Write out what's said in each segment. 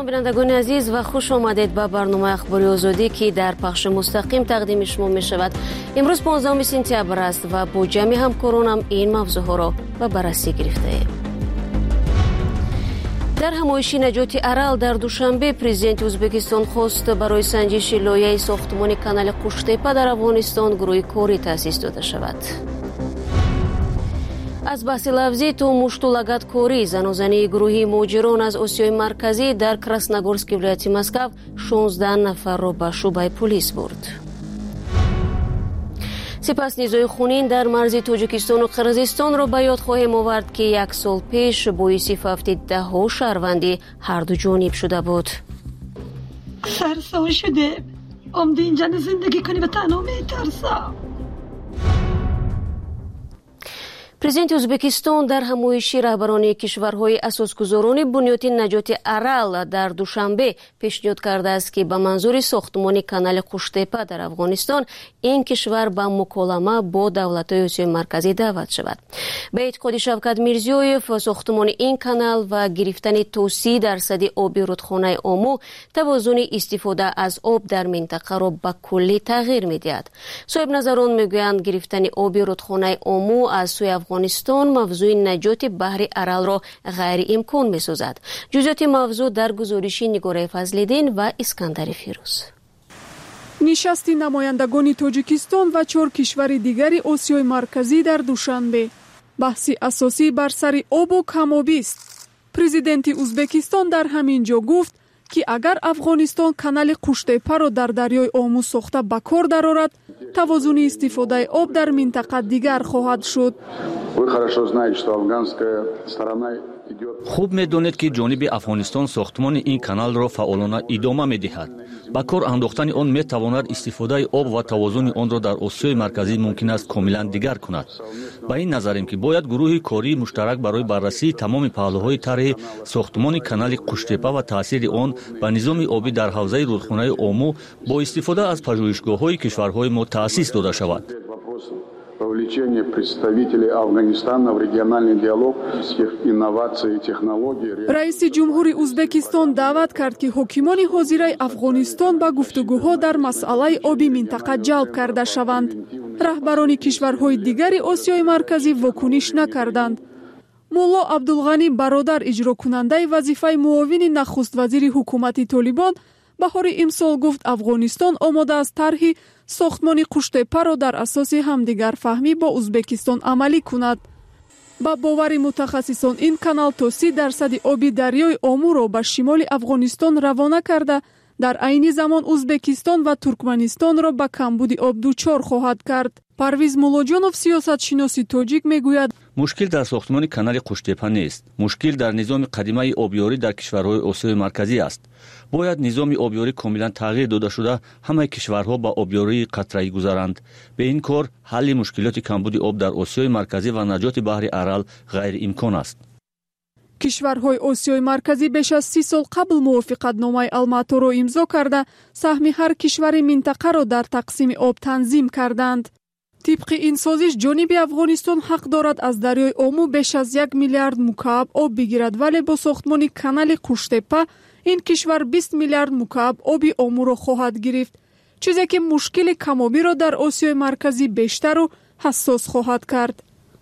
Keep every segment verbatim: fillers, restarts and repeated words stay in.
بینندگان عزیز و خوش آمدید به برنامه اخباری آزادی که در پخش مستقیم تقدیم شما می شود. امروز پانزدهم سپتامبر است و با جمع همکارانم این موضوع ها را به بررسی گرفته ایم. در همایش نجات ارال در دوشنبه پرزیدنت ازبکستان خواست برای سنجش لایحه ساختمان کانال قوشتپه در افغانستان گروه کاری تأسیس داده شود. از بحث لفظی تو مشتو لگاتکاری زنوزنی گروهی مهاجران از آسیای مرکزی در کراسنогорسک ولایت مسکو شانزده نفر را به شعبه پلیس برد. سپس نیزوی خونین در مرز تاجیکستان و قرقیزستان را به یاد خواهیم آورد که یک سال پیش باعث فوت ده ها شهروندی هر دو جانب شده بود. سرسام شده آمده اینجا زندگی کنی و تنها میترسم. پرزیدنت ازبکستان در همایش رهبران کشورهای اساسگذاران بنیاد نجات ارال در دوشنبه پیشنهاد کرده است که به منظور ساختمان کانال قوشتپه در افغانستان این کشور به مکالمه با دولت‌های آسیای مرکزی دعوت شود. به اعتقاد شوکت میرزیویف ساختمان این کانال و گرفتن توسعه درصد آب رودخانه اومو توازن استفاده از آب در منطقه را به کلی تغییر می‌دهد. صاحب نظران میگویند گرفتن آب رودخانه اومو از سوی افغانستان موضوع نجات بحر ارال را غیر امکان می سازد. جزئیات موضوع در گزارش نگاره فضل‌الدین و اسکندر فیروز. نشست نمایندگان تاجیکستان و چهار کشور دیگری آسیای مرکزی در دوشنبه بحث اساسی بر سر آب و کم‌آبی است. پرزیدنت ازبکستان در همین جا گفت که اگر افغانستان کانال قوشتپه را در دریای اومو ساخته به کار درآورد توازن استفاده آب در منطقه دیگر خواهد شد. خوب می‌دانید که جانب افغانستان ساختمان این کانال را فعالانه ادامه می‌دهد. با کار انداختن آن می‌تواند استفاده آب و توازن آن را در آسیای مرکزی ممکن است کاملا دیگر کند. با این نظریم که باید گروه کاری مشترک برای بررسی تمام پهلوهای طرح ساختمان کانال قوشتپه و تاثیر آن به نظام آبی در حوزه رودخانه اومو با استفاده از پژوهشگاه‌های کشورهای ما تأسیس داده شود. Вовлечение представителей Афганистана в региональный диалог инноваций и технологий. رئیس جمهور ازبکستان دعوت کرد که حاکمان حاضر افغانستان به گفتگوها در مسئله آبی منطقه جلب کرده شوند. رهبران کشورهای دیگری آسیای مرکزی واکنش نکردند. مولا عبدالغنی برادر اجرا کننده وظیفه معاون نخست وزیر حکومت طالبان بهار امسال گفت افغانستان آماده است طرح ساختمان قوشتپه را در اساس همدیگر فهمی با ازبکستان عملی کند. با باور متخصصان این کانال تا سی درصد آب دریای اومو را به شمال افغانستان روانه کرده در عین زمان ازبکستان و ترکمنستان را به کمبود آب دچار خواهد کرد. پرویز مولاجانوف سیاست شناس تاجیک میگوید مشکل در ساختمان کانال قوشتپه نیست. مشکل در نظام قدیمی آبیاری در کشورهای آسیای مرکزی است. باید نظام آبیاری کاملا تغییر داده شده همه کشورها با آبیاری قطره‌ای گذرند. به این کار حل مشکلات کمبود آب در آسیای مرکزی و نجات بحر ارال غیر امکان است. کشورهای آسیای مرکزی بیش از سی سال قبل موافقتنامه الماتا را امضا کرده سهم هر کشور منطقه را در تقسیم آب تنظیم کردند. طبق این سازش جانب افغانستان حق دارد از دریای اومو بیش از یک میلیارد مکعب آب بگیرد، ولی با ساختمان کانال قوشتپه این کشور بیست میلیارد مکعب آب اومو را خواهد گرفت، چیزی که مشکل کم‌آبی را در آسیای مرکزی بیشتر و حساس خواهد کرد.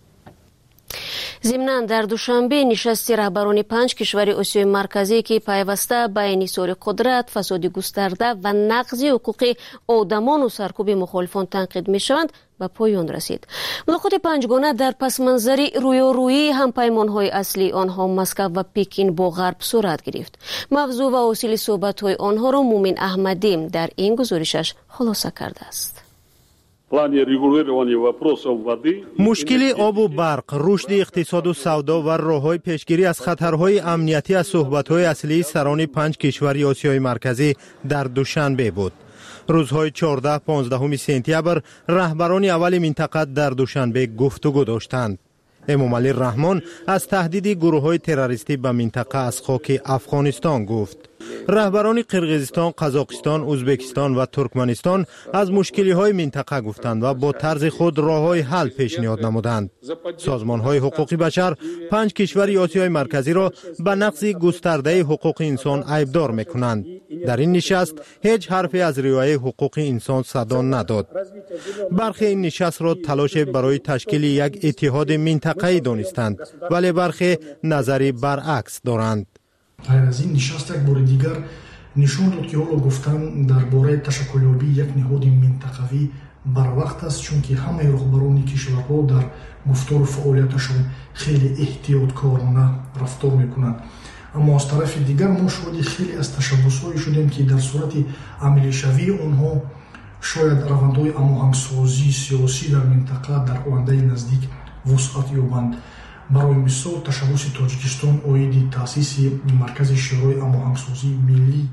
ضمناً در دوشنبه نشست رهبران پنج کشور آسیای مرکزی که پیوسته به انحصار قدرت، فساد گسترده و نقض حقوق آدمان و سرکوب مخالفان تنقید می‌شوند به پایان رسید. ملاقات پنجگانه در پس منظر رویارویی هم پیمان‌های اصلی آنها مسکو و پکین با غرب صورت گرفت. موضوع و حاصل صحبت‌های آنها را مومن احمدی در این گزارشش خلاصه کرده است. مشکل آب و برق، رشد اقتصاد و سودا و راه‌های پیشگیری از خطرهای امنیتی از صحبت‌های اصلی سران پنج کشور آسیای مرکزی در دوشنبه بود. روزهای چهارده پانزده سپتامبر رهبران اول منطقه در دوشنبه گفتگو داشتند. امام علی رحمان از تهدید گروه‌های تروریستی به منطقه از خاک افغانستان گفت. رهبران قرقیزستان، قزاقستان، ازبکستان و ترکمنستان از مشکلی‌های منطقه گفتند و با طرز خود راه‌های حل پیشنهاد نمودند. سازمان‌های حقوق بشر پنج کشور آسیای مرکزی را به نقض گسترده حقوق انسان عیبدار می‌کنند. در این نشست هیچ حرفی از رعایت حقوق انسان صدا نداد. برخی این نشست را تلاش برای تشکیل یک اتحاد منطقه‌ای دانستند، ولی برخی نظری برعکس دارند. از این نشست یک بار دیگر نشون داد که حالا گفتن درباره تشکیلیابی یک نهاد منطقوی بر وقت است، چون که همه رهبران کشورها در گفتار و فعالیتشان خیلی احتیاطکارانه رفتار میکنند. اما از طرف دیگر ما شاهد خیلی از تشبس‌هایی شدیم که در صورت عملی شوی آنها شاید روندهای هماهنگسازی سیاسی در منطقه در آینده نزدیک وسعت یابند. برای مثال تشبس تاجیکستان عاید تأسیس مرکز شورای هماهنگسازی ملی.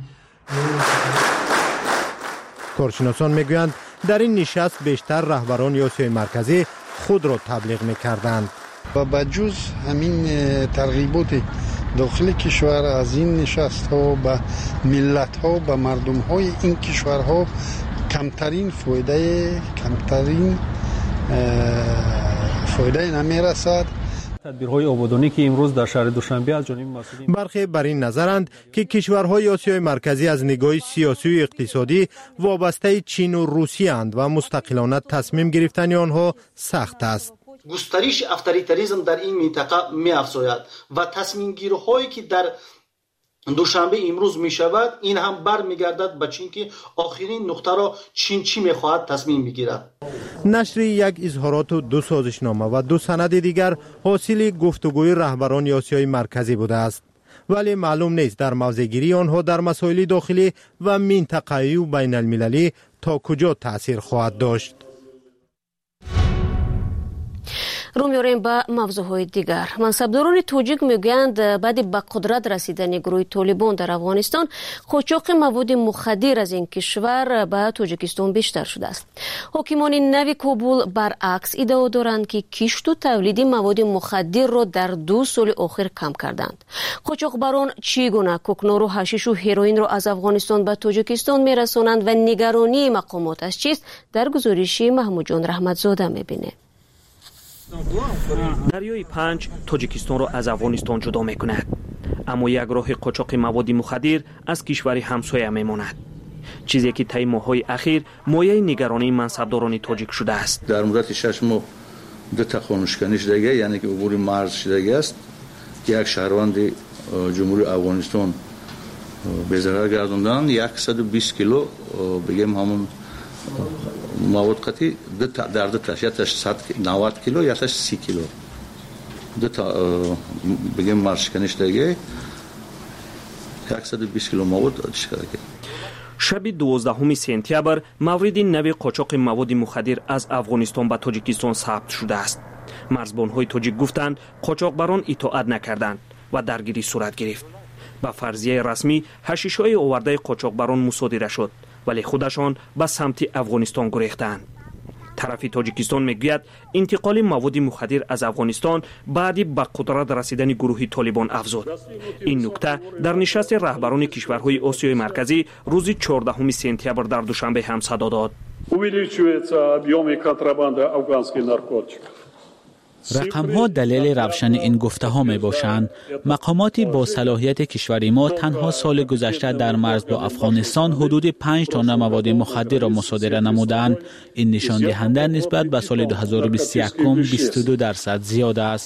کارشناسان میگویند در این نشست بیشتر رهبران آسیای مرکزی خود را تبلیغ میکردند و بجز همین ترغیبات داخل کشور از این نشست ها به ملت ها به مردم های این کشورها کمترین فایده کمترین فایده نمیرسد. تدبیرهای آبادانی که امروز در شهر دوشنبه از جانب مسئولین برخی بر این نظرند که کشورهای آسیای مرکزی از نگاه سیاسی و اقتصادی وابسته چین و روسیه اند و مستقلانه تصمیم گرفتن آنها سخت است. گسترش اتوریتاریسم در این منطقه می افزاید و تصمیم گیری هایی که در دوشنبه امروز می شود این هم بر می گردد به چین که آخرین نقطه را چین چی می خواهد تصمیم می گیرد. نشر یک اظهارات و دو سازشنامه و دو سند دیگر حاصل گفتگوی رهبران آسیای مرکزی بوده است، ولی معلوم نیست در موضع‌گیری آنها در مسائل داخلی و منطقه‌ای و بین المللی تا کجا تأثیر خواهد داشت. رو میاریم به موضوعهای دیگر. منصبداران توجیک میگویند بعد به قدرت رسیدن گروه طالبان در افغانستان قاچاق مواد مخدر از این کشور به تاجیکستان بیشتر شده است. حاکمان نوی کابل برعکس ادعا دارند که کشت و تولید مواد مخدر را در دو سال اخیر کم کردند. قاچاقبران چگونه کوکنار و حشیش و هروئین را از افغانستان به تاجیکستان میرسانند و نگرانی مقامات از چیست؟ در گزارشی محمود جان رحمتزاده میبینه. دریای پنج تاجیکستان را از افغانستان جدا می کند، اما یک راه قاچاق مواد مخدر از کشور همسایه می ماند، چیزی که طی ماه‌های اخیر مایه نگرانی منصبداران تاجیک شده است. در مدت شش ماه دو تا خانشکنی شدگی، یعنی که عبور مرز شدگی است که یک شهروند جمهوری افغانستان به ضرر گرداندن صد و بیست کیلو بگیم همون مواد قطعی در دو تاش، یا تاش صد نود کیلو یا تاش سی کیلو دو تا بگیم مرشکنی شدگی صد و بیست کیلو مواد شدگی. شب دوازدهم سپتامبر مورد نوی قاچاق مواد مخدر از افغانستان به تاجیکستان ثبت شده است. مرزبان‌های تاجیک گفتند قاچاقبران اطاعت نکردند و درگیری صورت گرفت. با فرضیه رسمی حشیش‌های آورده قاچاقبران مصادره شد، ولی خودشان به سمت افغانستان گریختند. طرف تاجیکستان میگوید انتقال مواد مخدر از افغانستان بعد به قدرت رسیدن گروه طالبان افزود. این نکته در نشست رهبران کشورهای آسیای مرکزی روز چهاردهم سپتامبر در دوشنبه هم صدا داد. رقم ها دلیل روشن این گفته ها می باشند. مقامات با صلاحیت کشور ما تنها سال گذشته در مرز با افغانستان حدود پنج تن مواد مخدر را مصادره نمودند. این نشان دهنده نسبت به سال دو هزار و بیست و یک بیست و دو درصد زیاده است.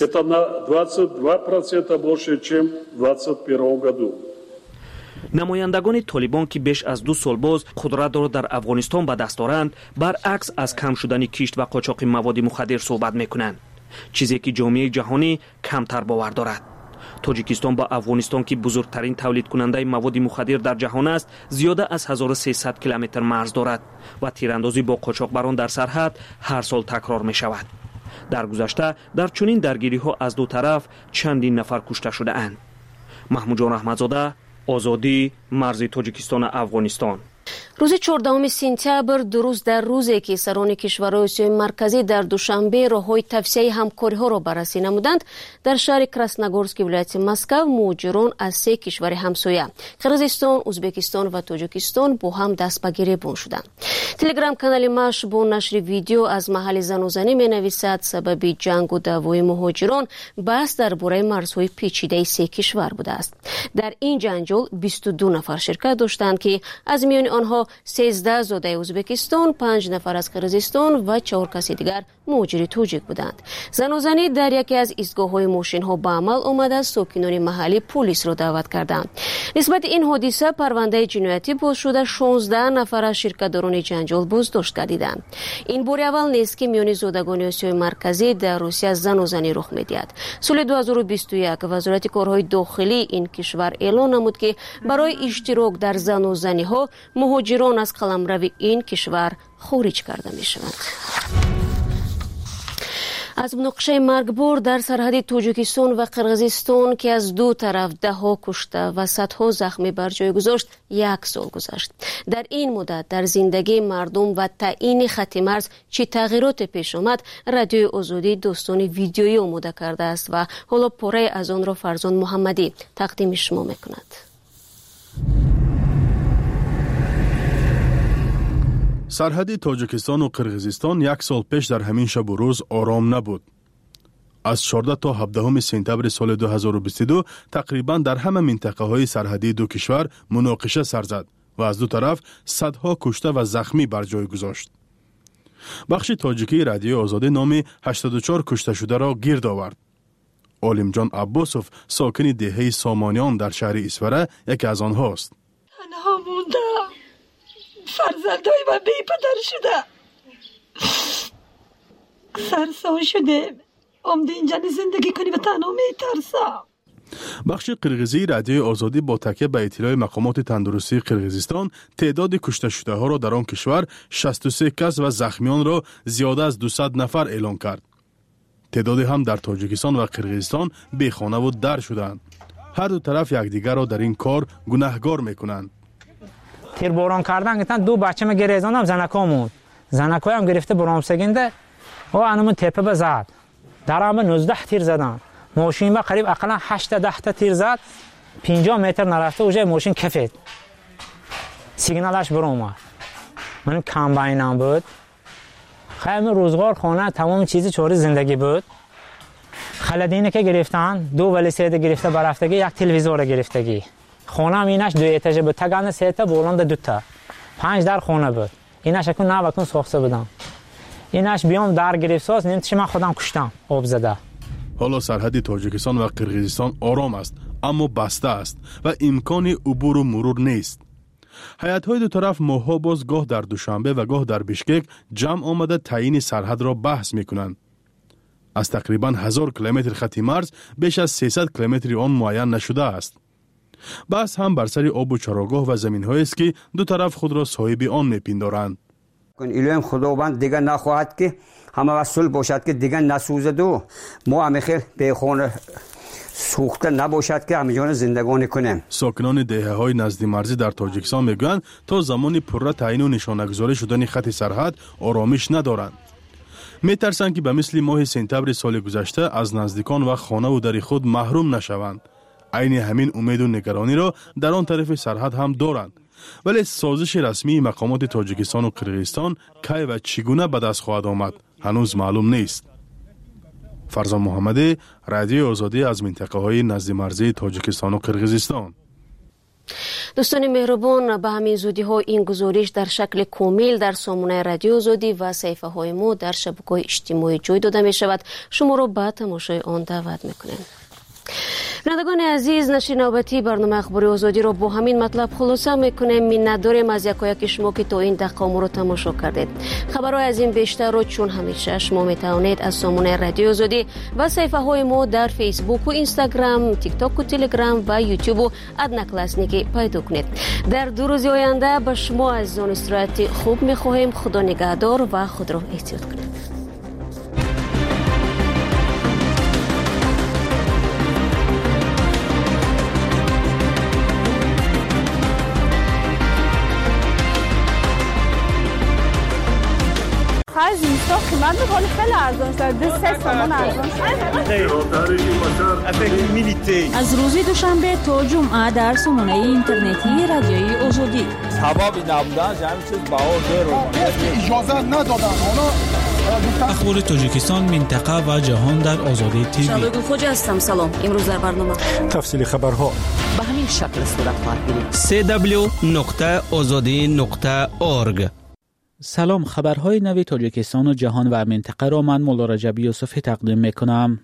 نمایندگان طالبان که بیش از دو سال باز قدرت را در افغانستان به دست دارند، برعکس از کم شدن کشت و قاچاق مواد مخدر صحبت میکنند، چیزی که جامعه جهانی کمتر باور دارد. تاجیکستان با افغانستان که بزرگترین تولید کننده مواد مخدر در جهان است، زیاده از هزار و سیصد کیلومتر مرز دارد و تیراندازی با قاچاقبران در سرحد هر سال تکرار می شود. در گذشته در چنین درگیری ها از دو طرف چندین نفر کشته شده اند. محمود جان رحمتزاده، آزادی، مرز تاجیکستان افغانستان. روز چهاردهم سپتامبر دو روز در روزی که سران کشورهای آسیای مرکزی در دوشنبه راههای توسعه همکاری‌ها را بررسی نمودند، در شهر کراسنogorsk ولایت مسکو مهاجران از سه کشور همسایه قرقیزستان، ازبکستان و تاجیکستان با هم دست به گریبان شدند. تلگرام کانال ماش با نشر ویدیو از محل زن و زنی می‌نویسد سبب جنگ و دعوای مهاجران بحث درباره مرزهای پیچیده سه کشور بوده است. در این جنجال بیست و دو نفر شرکت داشتند که از میان آنها سیزده زاده ازبکستان، پنج نفر از قرقیزستان و چهار کسی دیگر مهاجر تاجیک بودند. زن و زنی در یکی از ایستگاه‌های ماشین‌ها به عمل آمده ساکنان محلی پلیس را دعوت کردند. نسبت این حادثه پرونده جنایتی باز شده شانزده نفر از شرکت‌داران جنجال بازداشت گردیدند. این بار اول نیست که میان زادگان آسیای مرکزی در روسیه زن و زنی رخ می‌دهد. سال دو هزار و بیست و یک وزارت کارهای داخلی این کشور اعلام نمود که برای اشتراک در زن و زنی‌ها مهاجران از قلمرو این کشور خارج کرده می‌شوند. از مناقشه مرگبار در سرحد تاجیکستان و قرقیزستان که از دو طرف ده ها کشته و صدها زخمی بر جای گذاشت یک سال گذشت. در این مدت در زندگی مردم و تعیین خط مرز چه تغییرات پیش آمد، رادیو آزادی داستان ویدیویی آماده کرده است و حالا پاره از آن را فرزان محمدی تقدیم شما میکند. سرحد تاجیکستان و قرقیزستان یک سال پیش در همین شب و روز آرام نبود. از چهاردهم تا هفدهم سپتامبر سال دو هزار و بیست و دو تقریبا در همه منطقه های سرحدی دو کشور مناقشه سر زد و از دو طرف صدها کشته و زخمی بر جای گذاشت. بخش تاجیکی رادیو آزادی نام هشتاد و چهار کشته شده را گرد آورد. عالم جان عباسوف ساکن دهه سامانیان در شهر اسفره یکی از آنهاست. تنها موندم، فرزندای من بی پدر شده، سرسام شده، آمده اینجا زندگی کنی و تنها میترسم. بخش قرقیزی رادیو آزادی با تکیه به اطلاع مقامات تندرستی قرقیزستان تعداد کشته شده ها را در آن کشور شصت و سه کس و زخمیان را زیاده از دویست نفر اعلام کرد. تعدادی هم در تاجیکستان و قرقیزستان بی خانه و در شدند. هر دو طرف یکدیگر را در این کار گناهکار میکنند. تیرباران کردن گفتن دو بچه ما گریزاندم زنکامون زنکای هم گرفته برام سگنده و انمون تپه بزد درام نوزده تیر زدن ماشین ما قریب اقلا هشت ده تا تیر زد پنجاه متر نرفته اوجه ماشین کفید سیگنالش برام اومد من کامباینم بود خیلی روزگار خانه تمام چیزی چوری زندگی بود خلدینه که گرفتن دو ولی سیده گرفته برفتگی یک تلویزور گرفتگی خونه هم اینش دو اتاجه بود تگانه سه تا بلند دو تا پنج در خونه بود اینش اکن نه وکن ساخته بودم اینش بیام در گرفت ساز نمیتش من خودم کشتم آب زده. حالا سرحد تاجیکستان و قرقیزستان آرام است اما بسته است و امکان عبور و مرور نیست. هیئت‌های دو طرف ماه‌ها باز گاه در دوشنبه و گاه در بیشکک جمع آمده تعیین سرحد را بحث میکنند. از تقریبا هزار کیلومتر خط مرز بیش از سیصد کیلومتر آن معین نشده است. بحث هم بر سر آب و چراگاه و زمین‌هایی است که دو طرف خود را صاحب آن می‌پندارند. الهی خداوند دیگر نخواهد که همه وصل باشد که دیگر نسوزد و ما همه خیلی به خون سوخته نباشد که همه جان زندگانی کنیم. ساکنان دهه‌های نزد مرزی در تاجیکستان میگویند تا زمان پره تعیین و نشانه‌گذاری شدن خط سرحد آرامش ندارند. میترسند که به مثل ماه سپتامبر سال گذشته از نزدیکان و خانه و در خود محروم نشوند. عین همین امید و نگرانی را در آن طرف سرحد هم دارند. ولی سازش رسمی مقامات تاجیکستان و قرقیزستان کی و چگونه به دست خواهد آمد هنوز معلوم نیست. فرزان محمدی، رادیو آزادی از منطقه های نزد مرزی تاجیکستان و قرقیزستان. دوستان مهربان، به همین زودی ها این گزارش در شکل کامل در سامانه رادیو آزادی و صفحه های ما در شبکه‌های اجتماعی جای داده می شود. شما را به تماشای آن دعوت میکنیم. بینندگان عزیز، نشر نوبتی برنامه اخباری آزادی را با همین مطلب خلاصه میکنیم. منت داریم از یکایک شما که تا این دقیقه ما را تماشا کردید. خبرهای از این بیشتر را چون همیشه شما میتوانید از سامانه رادیو آزادی و صفحه های ما در فیسبوک و اینستاگرام، تیک تاک و تلگرام و یوتیوب و ادنکلاسنیکی پیدا کنید. در دو روز آینده به شما عزیزان استراحت خوب میخواهیم. خدا نگهدار و خود را احتیاط کنید. آخر زمستان قیمت میکنه خیلی ارزان شد. دو سه تومن ارزان شد. از روز دوشنبه تا جمعه در سامانه اینترنتی رادیوی آزادی. سبب نبودن همین چیز بهار داره. اجازه ندادن. اخبار تاجیکستان، منطقه و جهان در آزادی تیوی. شبگل خوجا هستم. سلام. امروز در برنامه تفصیل خبرها به همین شکل صورت خواهد گرفت. سی دبلیو نقطه آزادی نقطه اورگ. سلام، خبرهای نوی تاجیکستان و جهان و منطقه را من مولا رجبی یوسفی تقدیم میکنم.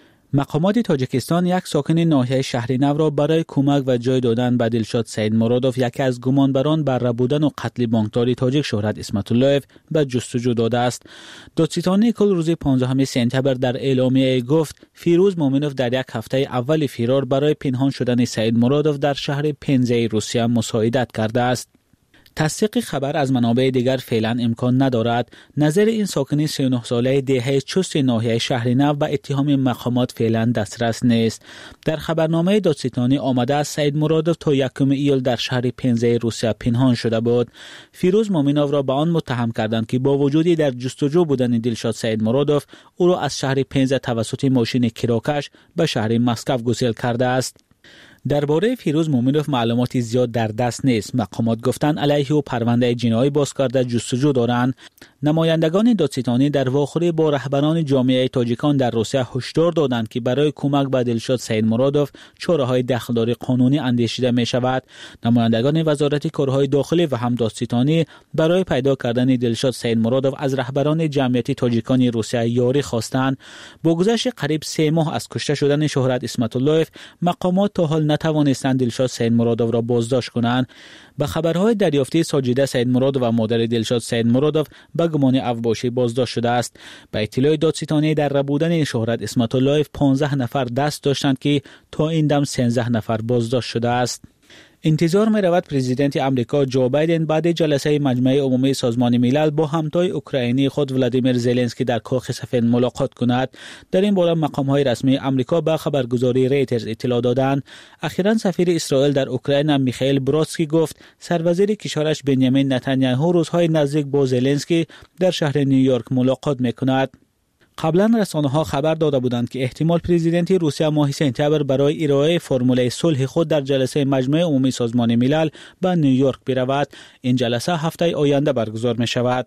مقامات تاجیکستان یک ساکن ناحیه شهری نو را برای کمک و جای دادن به دلشاد سید مرادوف، یکی از گمانبران بر بودن و قتل بانکداری تاجیک شهرت اسمت اللهیف، به جستجو داده است. دادستانی کل روز پانزدهم سپتامبر در اعلامیه گفت فیروز مومنوف در یک هفته اول فرار برای پنهان شدن سید مرادوف در شهر پنزه روسیه مساعدت کرده است. تصدیق خبر از منابع دیگر فعلا امکان ندارد. نظر این ساکن سی و نه ساله دهه چست ناحیه شهر نو به اتهام مقامات فعلا دسترس نیست. در خبرنامه دادستانی آمده است سید مرادوف تا یکم ایول در شهر پنزه روسیه پنهان شده بود. فیروز مومنوف را به آن متهم کردند که با وجودی در جستجو بودن دلشاد سید مرادوف او را از شهر پنزه توسط ماشین کراکش به شهر مسکو گسیل کرده است. درباره فیروز مومنوف معلوماتی زیاد در دست نیست. مقامات گفتند علیه او پرونده جنایی باز کرده جستجو دارند. نمایندگان دادستانی در واخوری با رهبران جامعه تاجیکان در روسیه هشدار دادند که برای کمک به دلشاد سید مرادوف چاره‌های دخلداری قانونی اندیشیده می شود. نمایندگان وزارت کارهای داخلی و هم دادستانی برای پیدا کردن دلشاد سید مرادوف از رهبران جمعیت تاجیکان روسیه یاری خواستند. با گذشت قریب سه ماه از کشته شدن شهرت اسمت اللهیف، مقامات تا حال نتوانستند دلشاد سید مرادوف را بازداشت کنند. به خبرهای دریافتی ساجده سید مرادوف و مادر دلشاد سید مرادوف به گمان افباشی بازداشت شده است. به اطلاع دادستانی در ربودن شهرت اسمت اللهیف پانزده نفر دست داشتند که تا این دم سیزده نفر بازداشت شده است. انتظار می رود پرزیدنت امریکا جو بایدن بعد جلسه مجمع عمومی سازمان ملل با همتای اوکراینی خود ولادیمیر زلنسکی در کاخ سفید ملاقات کند. در این باره مقام های رسمی امریکا به خبرگزاری ریترز اطلاع دادند. اخیراً سفیر اسرائیل در اوکراین میخائیل برودسکی گفت سروزیر کشورش بنیامین نتانیاهو روزهای نزدیک با زلنسکی در شهر نیویورک ملاقات میکند. قبلا رسانه‌ها خبر داده بودند که احتمال پرزیدنت روسیه ماه سپتامبر برای ارائه فرمول صلح خود در جلسه مجمع عمومی سازمان ملل به نیویورک برود. این جلسه هفته آینده برگزار می شود.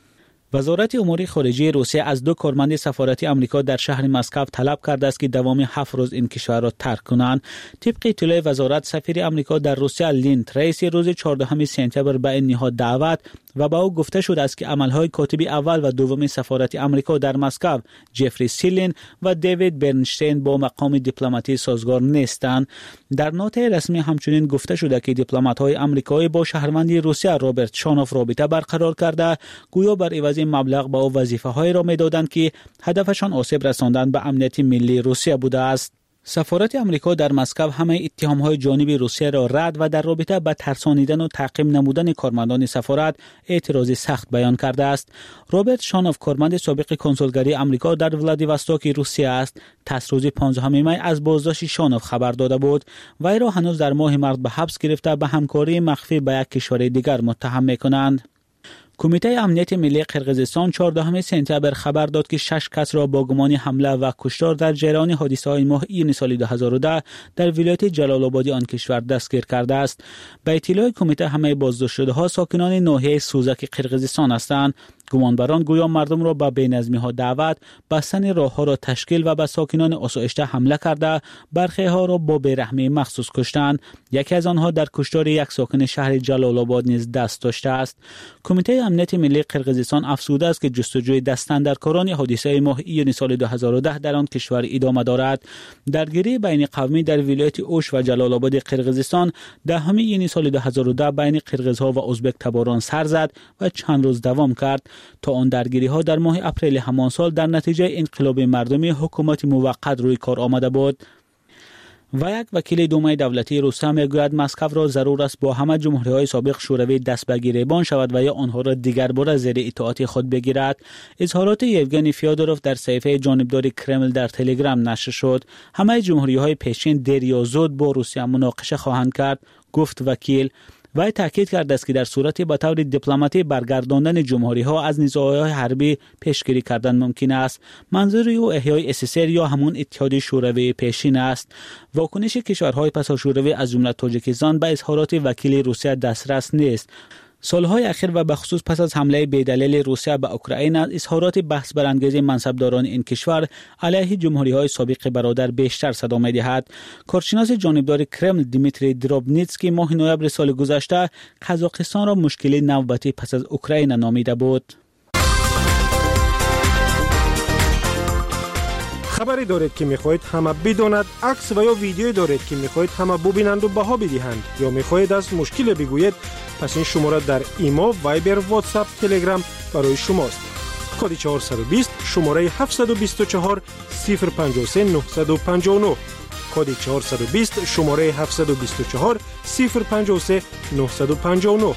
وزارت امور خارجه روسیه از دو کارمند سفارتی آمریکا در شهر مسکو طلب کرده است که دوام هفت روز این کشور را ترک کنند. طبق اطلاع وزارت، سفیر آمریکا در روسیه لین تریسی روز چهاردهم سپتامبر به این نهاد دعوت و با او گفته شده است که عملهای کاتب اول و دوم سفارت آمریکا در مسکو جفری سیلین و دیوید برنشتین با مقام دیپلماتی سازگار نیستند. در نوت رسمی همچنین گفته شده که دیپلمات‌های آمریکایی با شهروند روسیه رابرت شانوف رابطه برقرار کرده، گویا بر عوض مبلغ با او وظیفه‌هایی را می‌دادند که هدفشان آسیب رساندن به امنیت ملی روسیه بوده است. سفارت آمریکا در مسکو همه اتهام‌های جانبی روسیه را رد و در رابطه با ترسانیدن و تعقیب نمودن کارمندان سفارت اعتراض سخت بیان کرده است. رابرت شانوف، کارمند سابق کنسولگری آمریکا در ولادیواستوک روسیه است. تص روز پانزدهم می از بازداشت شانوف خبر داده بود. وی را هنوز در ماه مارس به حبس گرفته به همکاری مخفی با یک کشور دیگر متهم می‌کنند. کمیته امنیت ملی قرقیزستان چهاردهم سپتامبر خبر داد که شش کس را با گمان حمله و کشتار در جریان حادثه‌های ماه ایون سال دو هزار و ده در ولایت جلال آباد آن کشور دستگیر کرده است. به اطلاع کمیته همه بازداشت شده‌ها ساکنان ناحیه سوزک قرقیزستان هستند. گمانبران گویا مردم را به بی‌نظمی‌ها دعوت، بستن راه‌ها را تشکیل و به ساکنان آسایشته حمله کرده، برخی ها را با بی‌رحمی مخصوص کشتند. یکی از آنها در کشتار یک ساکن شهر جلال آباد نیز دست داشته است. کمیته امنیت ملی قرقیزستان افزوده است که جستجوی دستاندرکاران حادثه ماه ایون سال دو هزار و ده در آن کشور ادامه دارد. درگیری بین قومی در ولایت اوش و جلال آباد قرقیزستان دهم ایون سال دو هزار و ده بین قرقیزها و ازبک تباران سر زد و چند روز دوام کرد. تا آن درگیری ها در ماه اپریل همان سال در نتیجه انقلاب مردمی حکومت موقت روی کار آمده بود. و یک وکیل دومه دولتی روسیه میگوید مسکو را ضرور است با همه جمهوری‌های سابق شوروی دست به گریبان شود و یا آنها را دیگر بار زیر اطاعت خود بگیرد. اظهارات یوگنی فیودروف در صفحه جانبدار کرمل در تلگرام نشر شد. همه جمهوری‌های پیشین دیر یا زود با روسیه مناقشه خواهند کرد، گفت وکیل. وی تاکید کرده است که در صورتی به طور دیپلماتی برگرداندن جمهوری ها از نزاع‌های حربی پیشگیری کردن ممکن است. منظور او احیای اس اس ار یا همون اتحاد شوروی پیشین است. واکنش کشورهای پساشوروی از جمله تاجیکستان به اظهارات وکیل روسیه دسترس نیست. سالهای اخیر و به خصوص پس از حمله بی‌دلیل روسیه به اوکراین، اظهارات بحث برانگیز منصبداران این کشور علیه جمهوری‌های سابق برادر بیشتر صدا می‌دهد. کارشناس جانبدار کرمل دیمیتری دروبنیتسکی ماه نوامبر سال گذشته قزاقستان را مشکل نوبتی پس از اوکراین نامیده بود. خبری دارید که می‌خواهید همه بداند، عکس و یا ویدیویی دارید که می‌خواهید همه ببینند و بها بدهند، یا می‌خواهید از مشکل بگویید، پس این شماره در ایما، وایبر، واتساپ، تلگرام برای شماست. کد چهارصد و بیست شماره هفتصد و بیست و چهار صفر پنجاه و سه نهصد و پنجاه و نه. کد چهارصد و بیست شماره هفتصد و بیست و چهار صفر پنجاه و سه نهصد و پنجاه و نه.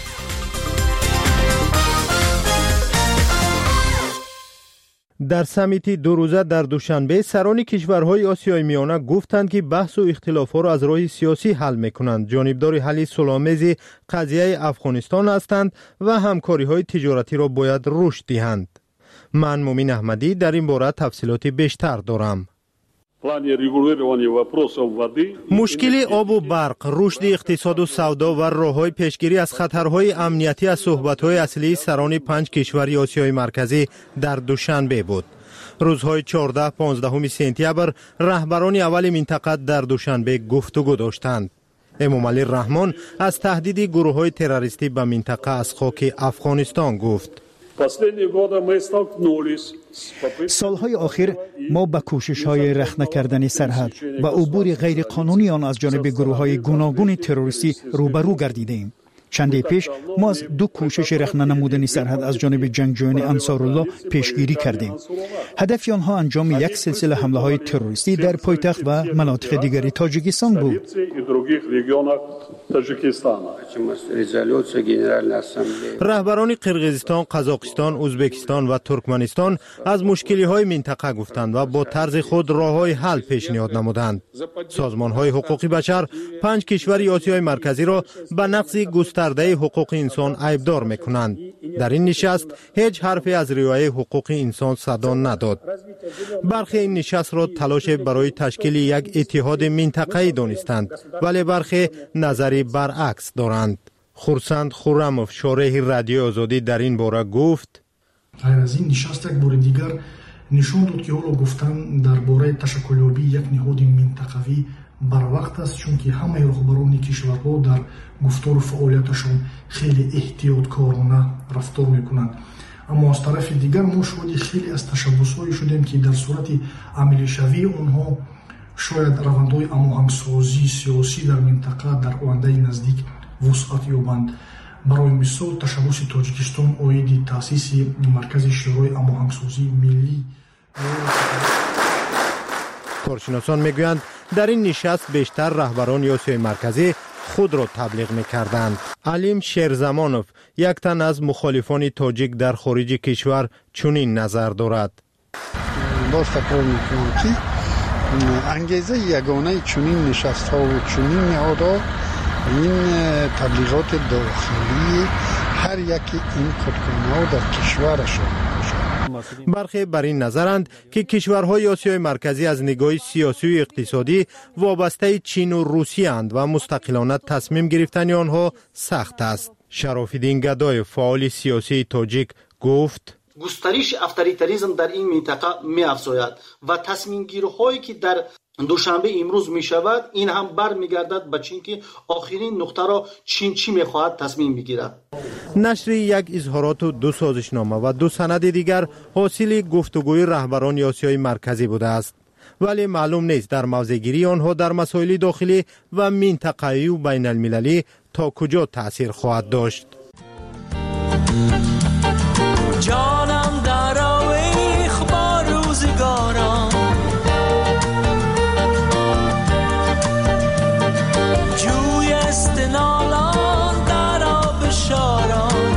در سمیتی دو روزه در دوشنبه سران کشورهای آسیای میانه گفتند که بحث و اختلافات را از راه سیاسی حل میکنند. جانبدار حل صلح‌آمیز قضیه افغانستان هستند و همکاری‌های تجارتی را باید رشد دهند. من مومن احمدی در این باره تفصیلات بیشتر دارم. مشکل آب و برق، رشد اقتصاد و سودا و راه‌های پیشگیری از خطرهای امنیتی از صحبت‌های اصلی سران پنج کشور آسیای مرکزی در دوشنبه بود. روزهای چهارده پانزده سپتامبر رهبران اول منطقه در دوشنبه گفتگو داشتند. امامعلی رحمان از تهدید گروه‌های تروریستی به منطقه از خاک افغانستان گفت: سالهای آخر ما به کوشش‌های رخنه کردن سرحد و عبور غیر قانونی آن از جانب گروه‌های گوناگون تروریستی روبرو گردیدیم. چندی پیش ما از دو کوشش رخنه نمودن سرحد از جانب جنگجویان انصارالله پیشگیری کردیم. هدف آنها انجام یک سلسله حمله‌های تروریستی در پایتخت و مناطق دیگری تاجیکستان بود. رهبران قرقیزستان، قزاقستان، ازبکستان و ترکمنستان از مشکلی‌های منطقه گفتند و با طرز خود راه‌های حل پیشنهاد نمودند. سازمان‌های حقوق بشر پنج کشور آسیای مرکزی را به نقض گسترده حقوق انسان عیبدار می‌کنند. در این نشست هیچ حرفی از رعایت حقوق انسان صدا نداد. برخی این نشست را تلاش برای تشکیل یک اتحاد منطقه‌ای دانستند، ولی برخی نظری برعکس دارند. خورسند خورموف، شارح رادیو آزادی، در این باره گفت: غیر از این نشست یک بار دیگر نشان داد که حالا گفتن درباره تشکلیابی یک نهاد منطقوی بر وقت است، چون که همه رهبران کشورها در گفتار و فعالیتشان خیلی احتیاطکارانه رفتار میکنند. اما از طرف دیگر ما شاهد خیلی از تشبس‌هایی شدیم که در صورت عملی شوی آنها شاید روندهای هماهنگسازی سیاسی در منطقه در آینده نزدیک وسعت یابند. برای مثال تشبس تاجیکستان عاید تأسیس مرکز شورای هماهنگسازی ملی. کارشناسان میگویند در این نشست بیشتر رهبران آسیای مرکزی خود را تبلیغ میکردند. علیم شیرزمانوف، یک تن از مخالفان تاجیک در خارج کشور، چنین نظر دارد: باز تکرار میکنم که انگیزه یگانه چنین نشست ها و چنین نهادها این تبلیغات داخلی هر یکی این خودکامه ها در کشورشان. برخی بر این نظرند که کشورهای آسیای مرکزی از نگاه سیاسی و اقتصادی وابسته چین و روسیه اند و مستقلانه تصمیم گرفتن آنها سخت است. شرافالدین گدای، فعال سیاسی تاجیک، گفت: گسترش اتوریتاریسم در این منطقه می افزاید و تصمیم گیری هایی که در دوشنبه امروز می شود این هم بر می گردد به چین که آخرین نقطه را چین چی می خواهد تصمیم بگیرد. نشر یک اظهارات و دو سازشنامه و دو سند دیگر حاصل گفتگوی رهبران آسیای مرکزی بوده است، ولی معلوم نیست در موضع‌گیری آنها در مسائل داخلی و منطقه‌ای و بین المللی تا کجا تأثیر خواهد داشت. جانم در آویخ با روزگارم، جوی استنالان در آب شارم،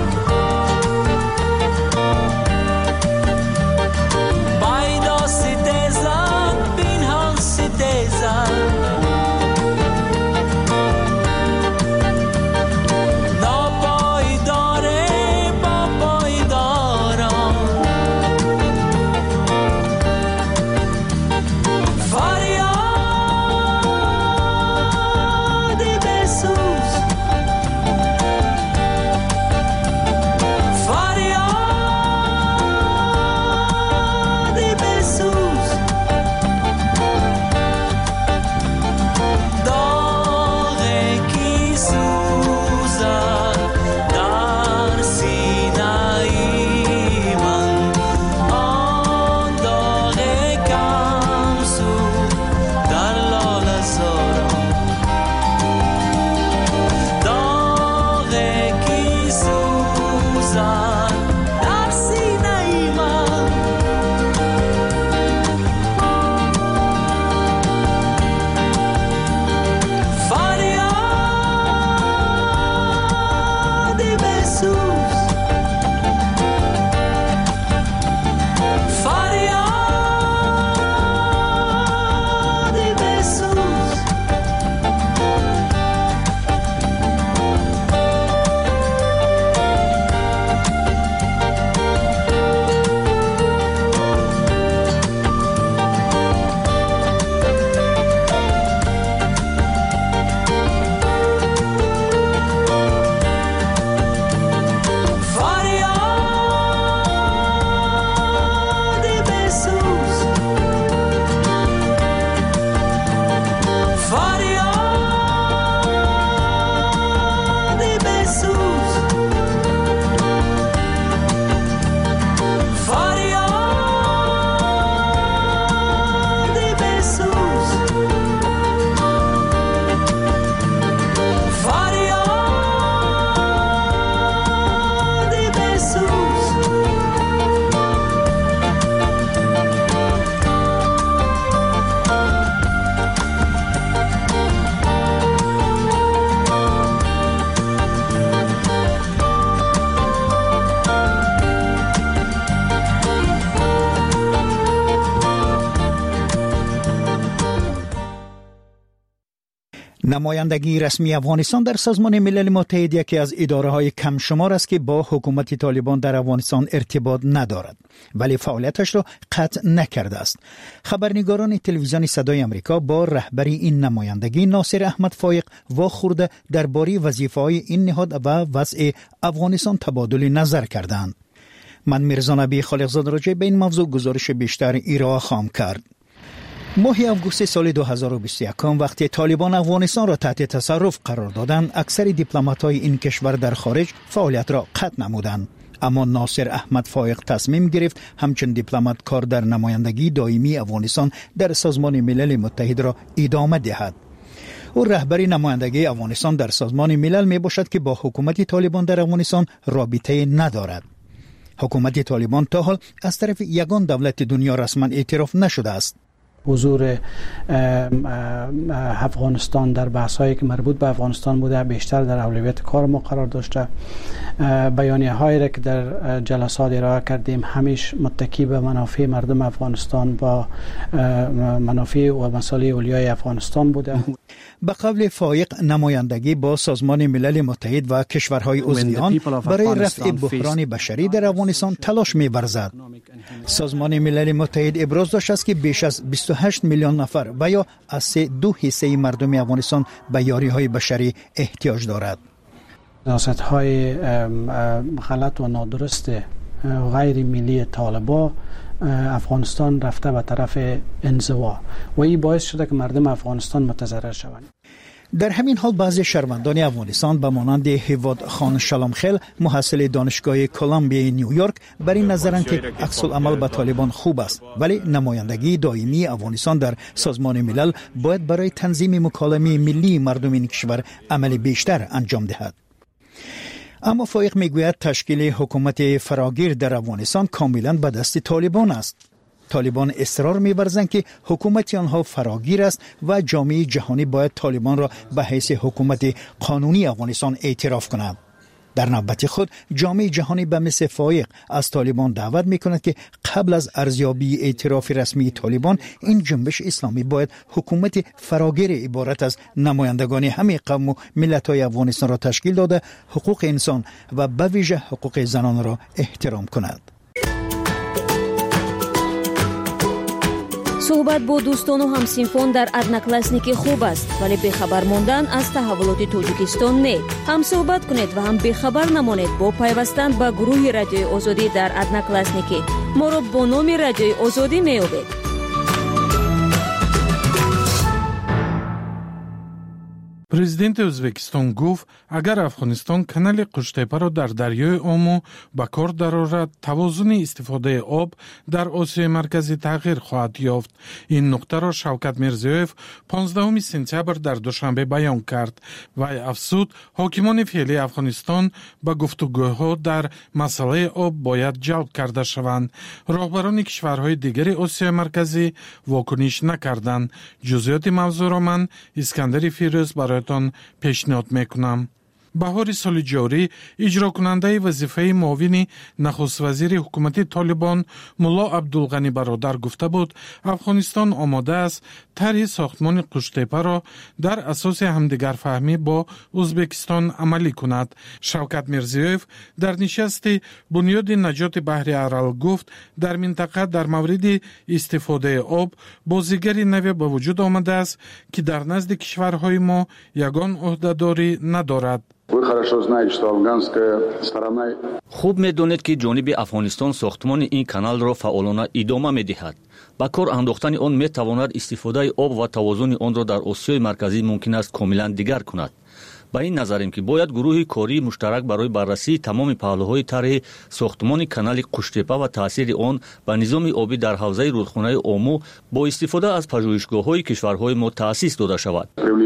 بایدا ستیزن بین هم ستیزن، نمایندگی رسمی افغانستان در سازمان ملل متحد یکی از اداره‌های کم شمار است که با حکومت طالبان در افغانستان ارتباط ندارد، ولی فعالیتش را قطع نکرده است. خبرنگاران تلویزیون صدای آمریکا با رهبری این نمایندگی ناصر احمد فایق واخورده درباره وظیفه‌های این نهاد و وضع افغانستان تبادل نظر کردند. من میرزا نبی خالقزاد راجع به این موضوع گزارش بیشتر ایرا خواهم کرد. ماه آگوست سال دو هزار و بیست و یک وقتی طالبان افغانستان را تحت تصرف قرار دادند، اکثر دیپلمات‌های این کشور در خارج فعالیت را قطع نمودند. اما ناصر احمد فایق تصمیم گرفت همچون دیپلمات کار در نمایندگی دائمی افغانستان در سازمان ملل متحد را ادامه دهد. او رهبری نمایندگی افغانستان در سازمان ملل می باشد که با حکومت طالبان در افغانستان رابطه ندارد. حکومت طالبان تا حال از طرف یگان دولت دنیا رسما اعتراف نشده است. حضور افغانستان در بحث‌هایی که مربوط به افغانستان بوده بیشتر در اولویت کار ما قرار داشته. بیانیه هایی را که در جلسات ارائه کردیم همیشه متکی به منافع مردم افغانستان با منافع و مصالح اولیای افغانستان بوده. به قول فایق نمایندگی با سازمان ملل متحد و کشورهای عضو آن برای رفع بحران بشری در افغانستان تلاش می‌ورزد. سازمان ملل متحد ابراز داشته است که بیش از بیست و هشت میلیون نفر و یا از سه دو حصه مردم افغانستان به یاری‌های بشری احتیاج دارد. سیاست‌های غلط و نادرست غیر ملی طالبان افغانستان رفته به طرف انزوا و این باعث شده که مردم افغانستان متضرر شوند. در همین حال بعضی شهروندان افغانستان به مانند هیواد خان شلامخیل محصل دانشگاه کلمبیا نیویورک بر این نظرند که عکس العمل به طالبان خوب است، ولی نمایندگی دائمی افغانستان در سازمان ملل باید برای تنظیم مکالمه ملی مردم این کشور عمل بیشتر انجام دهد. اما فایق میگوید تشکیل حکومت فراگیر در افغانستان کاملا به دست طالبان است. طالبان اصرار می‌ورزند که حکومت آنها فراگیر است و جامعه جهانی باید طالبان را به حیث حکومت قانونی افغانستان اعتراف کند. در نوبت خود جامعه جهانی به مثل فایق از طالبان دعوت می‌کند که قبل از ارزیابی اعتراف رسمی طالبان این جنبش اسلامی باید حکومت فراگیر عبارت از نمایندگان همه قوم و ملت‌های افغانستان را تشکیل داده حقوق انسان و به ویژه حقوق زنان را احترام کند. صحبت با دوستان و همسینفون در ادناکلاسنیکی خوب است، ولی بخبر موندن از تحولات توجیکستان نه. هم صحبت کنید و هم بخبر نمانید با پیوستن به گروه رادیوی آزادی در ادناکلاسنیکی. ما را با نام رادیوی آزادی می‌یابید. президент Ӯзбекистон гуфт, агар Афғонистон канали Қуштепаро дар дарёи Ому ба кор дарорад, тавозуни истифодаи об дар Осиёи марказӣ тағйир хоҳад ёфт. Ин нуқтаро Шавкат Мирзиёев понздаҳуми сентябр дар Душанбе баён кард. Вай афзуд, ҳокимони феълии Афғонистон ба гуфтугӯҳо дар масъалаи об бояд ҷалб карда шаванд. роҳбарони кишварҳои дигари Осиёи марказӣ вокуниш накарданд. ҷузъиёти мавзӯъро ман Искандари Фирӯз барои тон пешниҳод мекунам. баҳори соли ҷорӣ иҷрокунандаи вазифаи муовини нахуствазири ҳукумати Толибон Мулло Абдулғани бародар гуфта буд, Афғонистон омода аст тарҳи сохтмони Қуштепаро дар асоси ҳамдигарфаҳмӣ бо Ӯзбекистон амалӣ кунад. Шавкат Мирзиёев дар нишасти бунёди наҷоти баҳри Арал гуфт, дар минтақа дар мавриди истифодаи об бозигари наве ба вуҷуд омадааст, ки дар назди кишварҳои мо ягон ӯҳдадорӣ надорад. хуб медонед ки ҷониби Афғонистон сохтмони ин каналро фаъолона идома медиҳад. ба кор андохтани он метавонад истифодаи об ва тавозуни онро дар Осиёи марказӣ мумкин аст комилан дигар кунад. ба ин назарем ки бояд гурӯҳи кории муштарак барои баррасии тамоми паҳлӯҳои тарҳи сохтмони канали Қуштепа ва таъсири он ба низоми обӣ дар ҳавзаи рудхонаи Ому бо истифода аз пажӯҳишгоҳҳои кишварҳои мо таъсис дода шавад.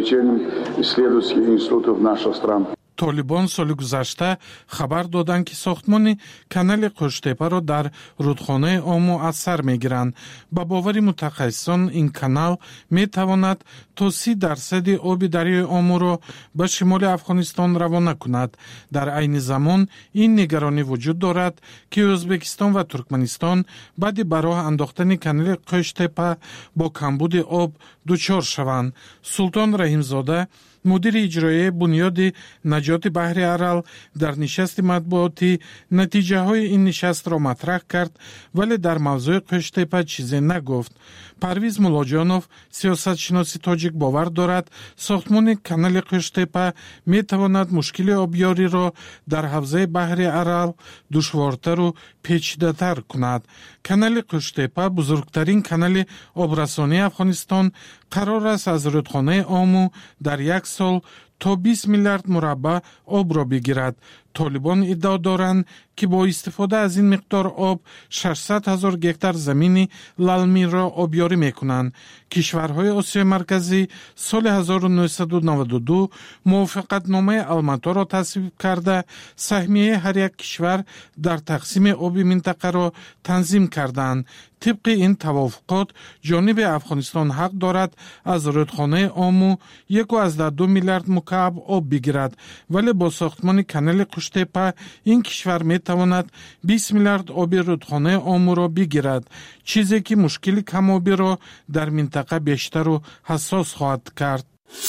طالبان سال گذشته خبر دادند که ساختمان کانال قوشتپه را در رودخانه آمو از سر میگیرند. با باور متخصصان این کانال می تواند تا سی درصد آب دریای آمو را به شمال افغانستان روانه کند. در عین زمان این نگرانی وجود دارد که ازبکستان و ترکمنستان بعد برای انداختن کانال قوشتپه با کمبود آب دچار شوند. سلطان رحیم زاده مدیر اجرایی بنیاد نجات بحر ارال در نشست مطبوعاتی نتیجه های این نشست را مطرح کرد ولی در موضوع قشتیپه چیزی نگفت. پرویز ملاجانوف سیاستشناس تاجیک باور دارد ساختمان کانال قشتیپه می تواند مشکل آبیاری را در حوزه بحر ارال دشوارتر و پیچیده‌تر کند. کانال قشتیپه بزرگترین کانال آبرسانی افغانستان قرار است از رودخانه آمو در یک سال تا بیست میلیارد مربع آب را بگیرد. طالبان ادعا دارند که با استفاده از این مقدار آب ششصد هزار گکتار زمین للمی را آبیاری میکنند. کشورهای آسیای مرکزی سال هزار و نهصد و نود و دو موافقتنامه الماتا را تصویب کرده سهمیه هر یک کشور در تقسیم آب منطقه را تنظیم کردند. طبق این توافقات جانب افغانستان حق دارد از رودخانه آمو یک و از دو میلیارد مکعب آب بگیرد، ولی با ساختمان کانال قشتیپه این کشور می تواند بیست میلیارد آب رودخانه آمو را بگیرد، چیزی که مشکل کم آبی را در منطقه بیشتر و حساس خواهد کرد.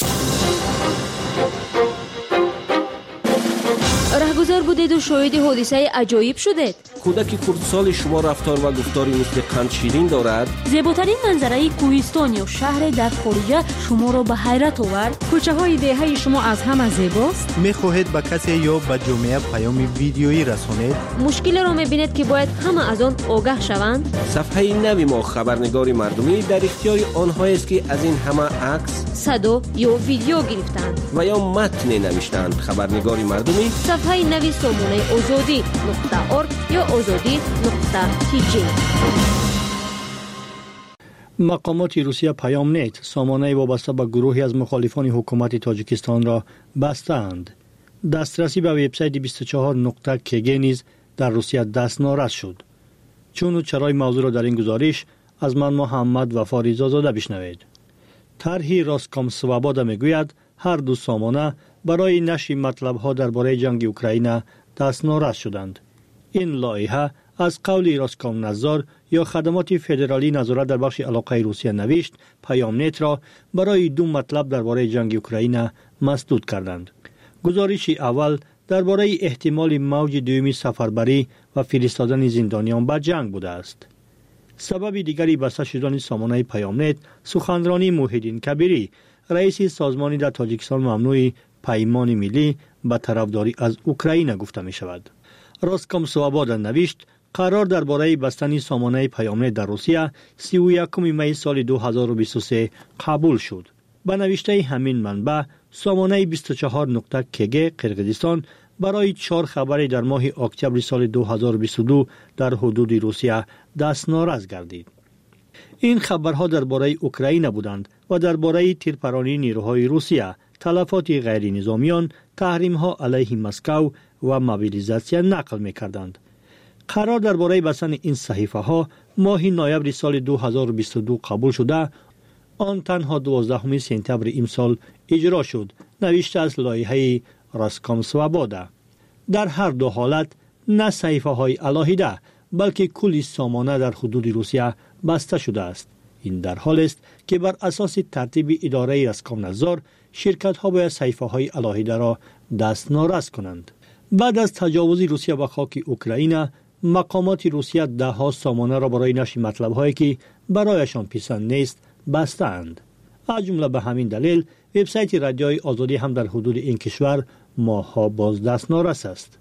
رهگذر بودید و شاهد حادثه عجایب شدید. کودک کردسال شما رفتار و گفتاری مثل قند شیرین دارد. زیباترین منظره کوهستان یا شهر در خارج شما را به حیرت آورد. کوچه های دهه شما از همه زیباست. میخواهید به کسی یا به جامعه پیام ویدیویی رسانید؟ مشکل را میبینید که باید همه از آن آگاه شوند. صفحه نوی ما خبرنگار مردمی در اختیار آنهایی است که از این همه عکس، صدا یا ویدیو گرفتند و یا متن نوشتند. خبرنگار مردمی صفحه نوی سامانه آزادی نقطه ارگ یا آزادی نقطه تی جی. مقامات روسیه پیام نت سامانه وابسته به گروهی از مخالفان حکومت تاجیکستان را بستند. دسترسی به وبسایت بیست و چهار نقطه کی گی نیز در روسیه دستنارس شد. چون و چرای موضوع را در این گزارش از من محمد وفا ریزازاده بشنوید. طرح راستکام سوابادا میگوید هر دو سامانه برای نشر مطلب‌ها درباره جنگ اوکراین دستنارس شدند. این لایحه از قول راستکام نظار یا خدمات فدرالی نظارت در بخش علاقه روسیه نوشت پیام نت را برای دو مطلب درباره جنگ اوکراین مسدود کردند. گزارش اول درباره احتمال موج دومی سفربری و فرستادن زندانیان به جنگ بوده است. سبب دیگری بسته شدن سامانه پیام نت سخنرانی موحدین کبیری رئیس سازمانی در تاجیکستان ممنوع پیمان ملی به طرفداری از اوکراین گفته می شود. راستکام سوابادا نوشت قرار درباره بستن سامانه پیام نت در روسیه سی و یکم می سال دو هزار و بیست و سه قبول شد. به نوشته همین منبع سامانه بیست و چهار نقطه کی گی قرقیزستان برای چهار خبری در ماه اکتبر سال دو هزار و بیست و دو در حدود روسیه دستنارس گردید. این خبرها درباره اوکراین بودند و درباره تیرپرانی نیروهای روسیه، تلفات غیر نظامیان، تحریم ها علیه مسکو و موبیلیزاسیون نقل می کردند. قرار درباره بستن این صحیفه ها ماه نوامبر سال دو هزار و بیست و دو قبول شده، آن تنها دوازدهم سپتامبر امسال اجرا شد، نوشته از لایحه راستکام سوابادا. در هر دو حالت نه صحیفه های علاهیده بلکه کل سامانه در حدود روسیه بسته شده است. این در حال است که بر اساس ترتیب اداره راستکام نظار شرکت ها باید صحیفه های علاهیده را دستنارس کنند. بعد از تجاوز روسیه به خاک اوکراین، مقامات روسیه ده ها سامانه را برای نشر مطلب هایی که برایشان پسند نیست بستند. از جمله به همین دلیل وبسایت رادیوی آزادی هم در حدود این کشور ماه‌ها باز دستنارس است.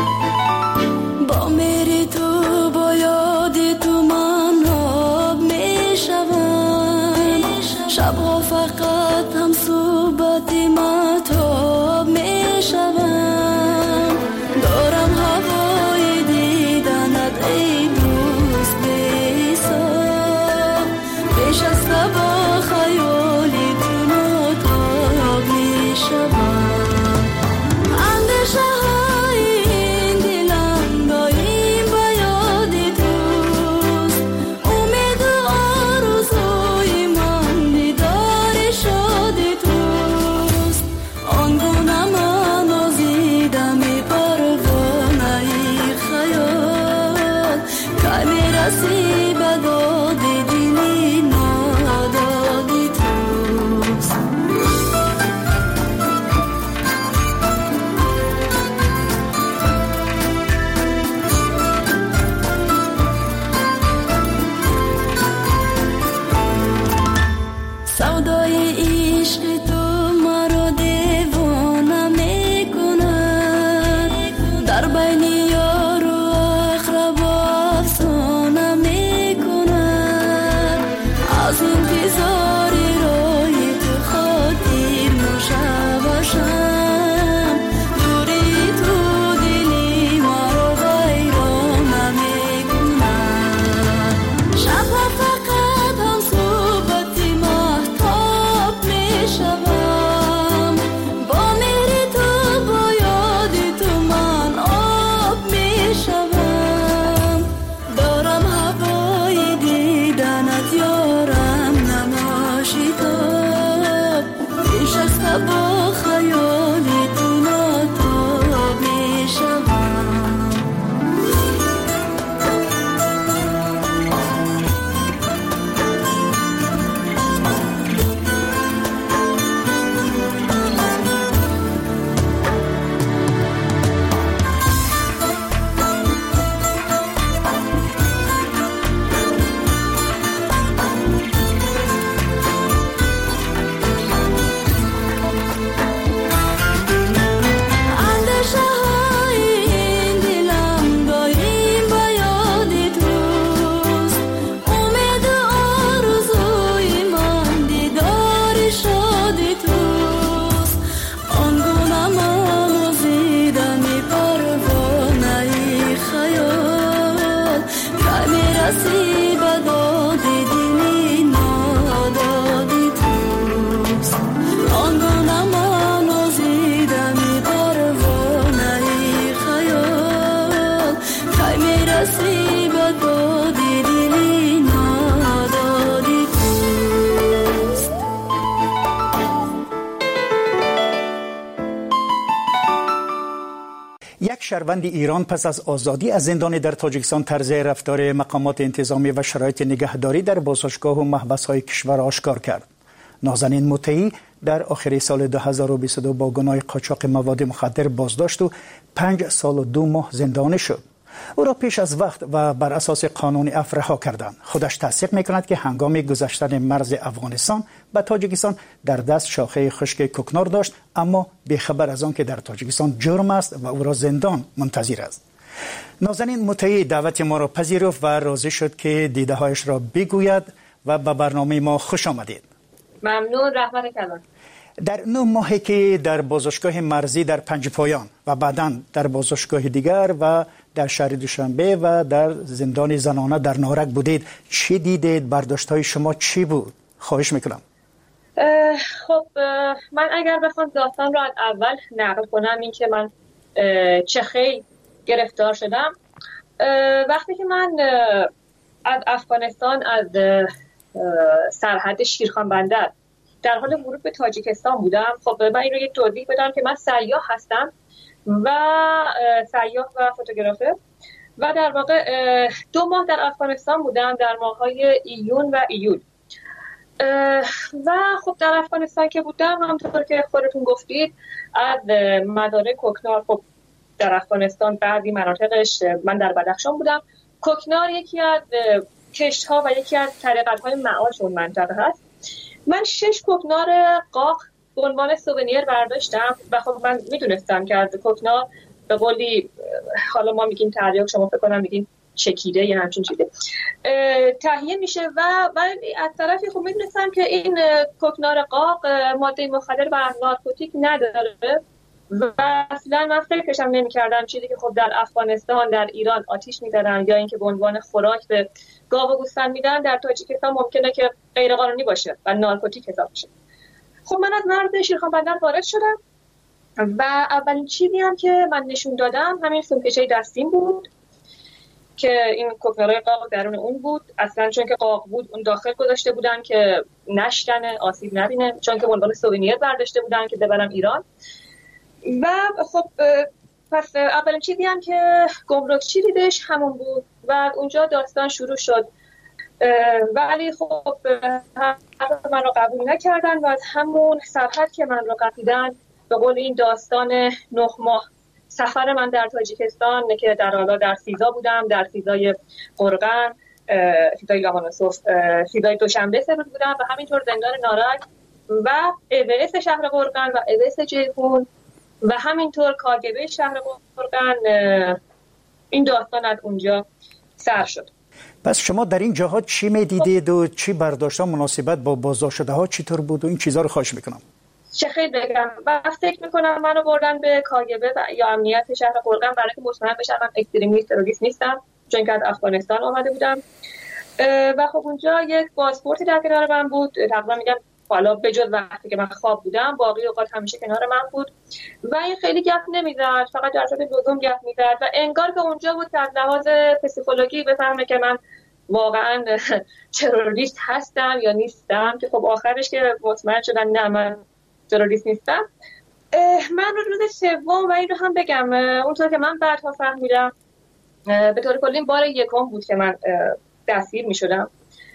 با میری تو با یاد تو من آب میشوم، شبها فقط هم صحبت مهتاب میشوم، دارم هوای دیدنت ای دوست بی‌حساب، پیش از با خیالی تو ناتاب میشوم. شهروند ایران پس از آزادی از زندان در تاجیکستان طرز رفتار مقامات انتظامی و شرایط نگهداری در بازداشتگاه و محبس‌های کشور آشکار کرد. نازنین مطیعی در آخر سال دو هزار و بیست و دو با گناه قاچاق مواد مخدر بازداشت و پنج سال و دو ماه زندانی شد. او را پیش از وقت و بر اساس قانون عفو رها کردند. خودش تصدیق می‌کند که هنگام گذشتن مرز افغانستان به تاجیکستان در دست شاخه خشک کوکنار داشت، اما بی‌خبر از آن که در تاجیکستان جرم است و او را زندان منتظر است. نازنین مطیعی دعوت ما را پذیرفت و راضی شد که دیده‌هایش را بگوید و به برنامه ما خوش آمدید. ممنون. رحمت کلان. در نه ماهی که در بازداشتگاه مرزی در پنج پایان و بعداً در بازداشتگاه دیگر و در شهر دوشنبه و در زندان زنانه در نارک بودید، چی دیدید؟ برداشت‌های شما چی بود؟ خواهش میکنم. خب من اگر بخوام داستان را از اول نقل کنم، این که من چه خیلی گرفتار شدم. وقتی که من از افغانستان از سرحد شیرخان بندر در حال ورود به تاجیکستان بودم، خب من این رو یک توضیح بدم که من سیاح هستم و سیاح و فوتوگرافر و در واقع دو ماه در افغانستان بودم، در ماه‌های ایون و ایول. و خب در افغانستان که بودم، همونطور که خودتون گفتید، از مزارع کوکنار، خب در افغانستان بعضی مناطقش، من در بدخشان بودم، کوکنار یکی از کشت‌ها و یکی از طریقت‌های معاش اون منطقه هست. من شش کوکنار قاق به عنوان سوونیر برداشتم و خب من میدونستم که از کوکنار به قولی، حالا ما میگیم تریاک، شما فکر کنم میگین چکیده یا همچین چیزی، تهیه میشه و ولی از طرفی خب میدونستم که این کوکنار قاق ماده مخدر و نارکوتیک نداره و اصلا من فکرشم نمی‌کردم چیزی که خب در افغانستان، در ایران آتیش می‌زدن یا اینکه به عنوان خوراک به گاو و گوسفند میدن، در تاجیکستان ممکنه که غیر قانونی باشه و نارکوتیک حساب بشه. خب من از مرز شیرخان بندر وارد شدم و اولین چیزی هم که من نشون دادم همین سومکشه دستیم بود که این کوکنارای قاق درون اون بود. اصلا چون که قاق بود اون داخل گذاشته بودن که نشکنه، آسیب نبینه، چون که به عنوان سوونیر برداشته بودن که ببرم ایران. و خب پس اولین چیزی هم که گمرکچی دیدش همون بود و اونجا داستان شروع شد. ولی خب من رو قبول نکردن و از همون سرحد که من رو قبیدن، به قول این داستان نه ماه سفر من در تاجیکستان که در حالا در سیزا بودم، در سیزای قرغن، سیزای لاهانوسوف، سیزای دوشنبه سپید بودم و همینطور زندان نارک و اوس شهر قرغن و اوس جیهون و همینطور کاگبه شهر قرغن. این داستان از اونجا سر شد. پس شما در این جهات چی میدیدید و چی برداشت مناسبت با بازداشت شده ها چطور بود و این چیزا رو خواهش میکنم. چه خیلی بگم و فکر میکنم منو بردن به کاگبه یا امنیت شهر قرغن برای که مطمئن بشم من اکستریمیست تروریست نیستم، چون که از افغانستان آمده بودم و خب اونجا یک پاسپورتی در کنار من بود. تقریبا میگم حالا بجز وقتی که من خواب بودم باقی اوقات همیشه کنار من بود و این خیلی گپ نمیزد، فقط در صورت لزوم گپ میزد و انگار که اونجا بود که از لحاظ پسیکولوژی بفهمه که من واقعا تروریست هستم یا نیستم، که خب آخرش که مطمئن شدن نه من تروریست نیستم. من رو روز سوم و این رو هم بگم اونطور که من بعدها فهمیدم به طور کلی بار یکم بود که من دستگیر می شدم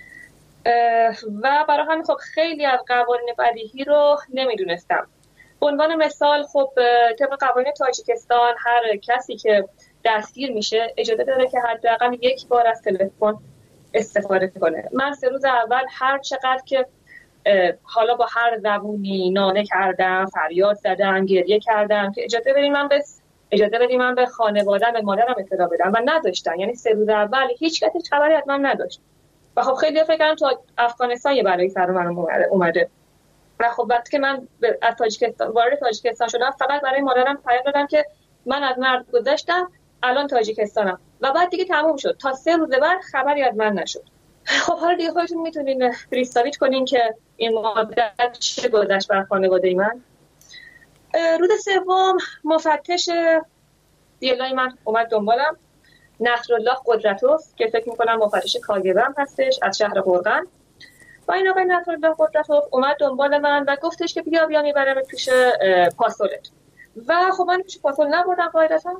و برای همین خب خیلی از قوانین بدیهی رو نمیدونستم. به عنوان مثال خب طبق قوانین تاجیکستان هر کسی که دستگیر میشه اجازه داره که حداقل یک بار از تلفن استفاده کنه. من سه روز اول هر چقدر که حالا با هر زبونی ناله کردم، فریاد زدم، گریه کردم که اجازه بدید من به اجازه بدید من به خانواده‌ام، به مادرم اطلاع بدم و نداشتن. یعنی سه روز اول هیچ کسی خبری از من نداشت و خب خیلی فکر کردن تو افغانستان یه بلایی سر من اومده و خب وقتی که من از تاجیکستان وارد تاجیکستان شدم فقط برای مادرم پیام دادم که من از مرز گذشتم، الان تاجیکستانم و بعد دیگه تموم شد. تا سه روز بعد خبری از من نشد. خب حالا دیگه خودتون میتونین پریستاویت کنین که این مدت چه گذشت بر خانواده من. روز سوم مفتش دیلای من اومد دنبالم، نصرالله قدرتوف که فکر میکنم مفتش کاگبه هم هستش از شهر قرغن و این آقای نصرالله قدرتوف اومد دنبال من و گفتش که بیا بیا میبرم پیش پاسولت و خب من پیش پاسول نبردم قاعدتا.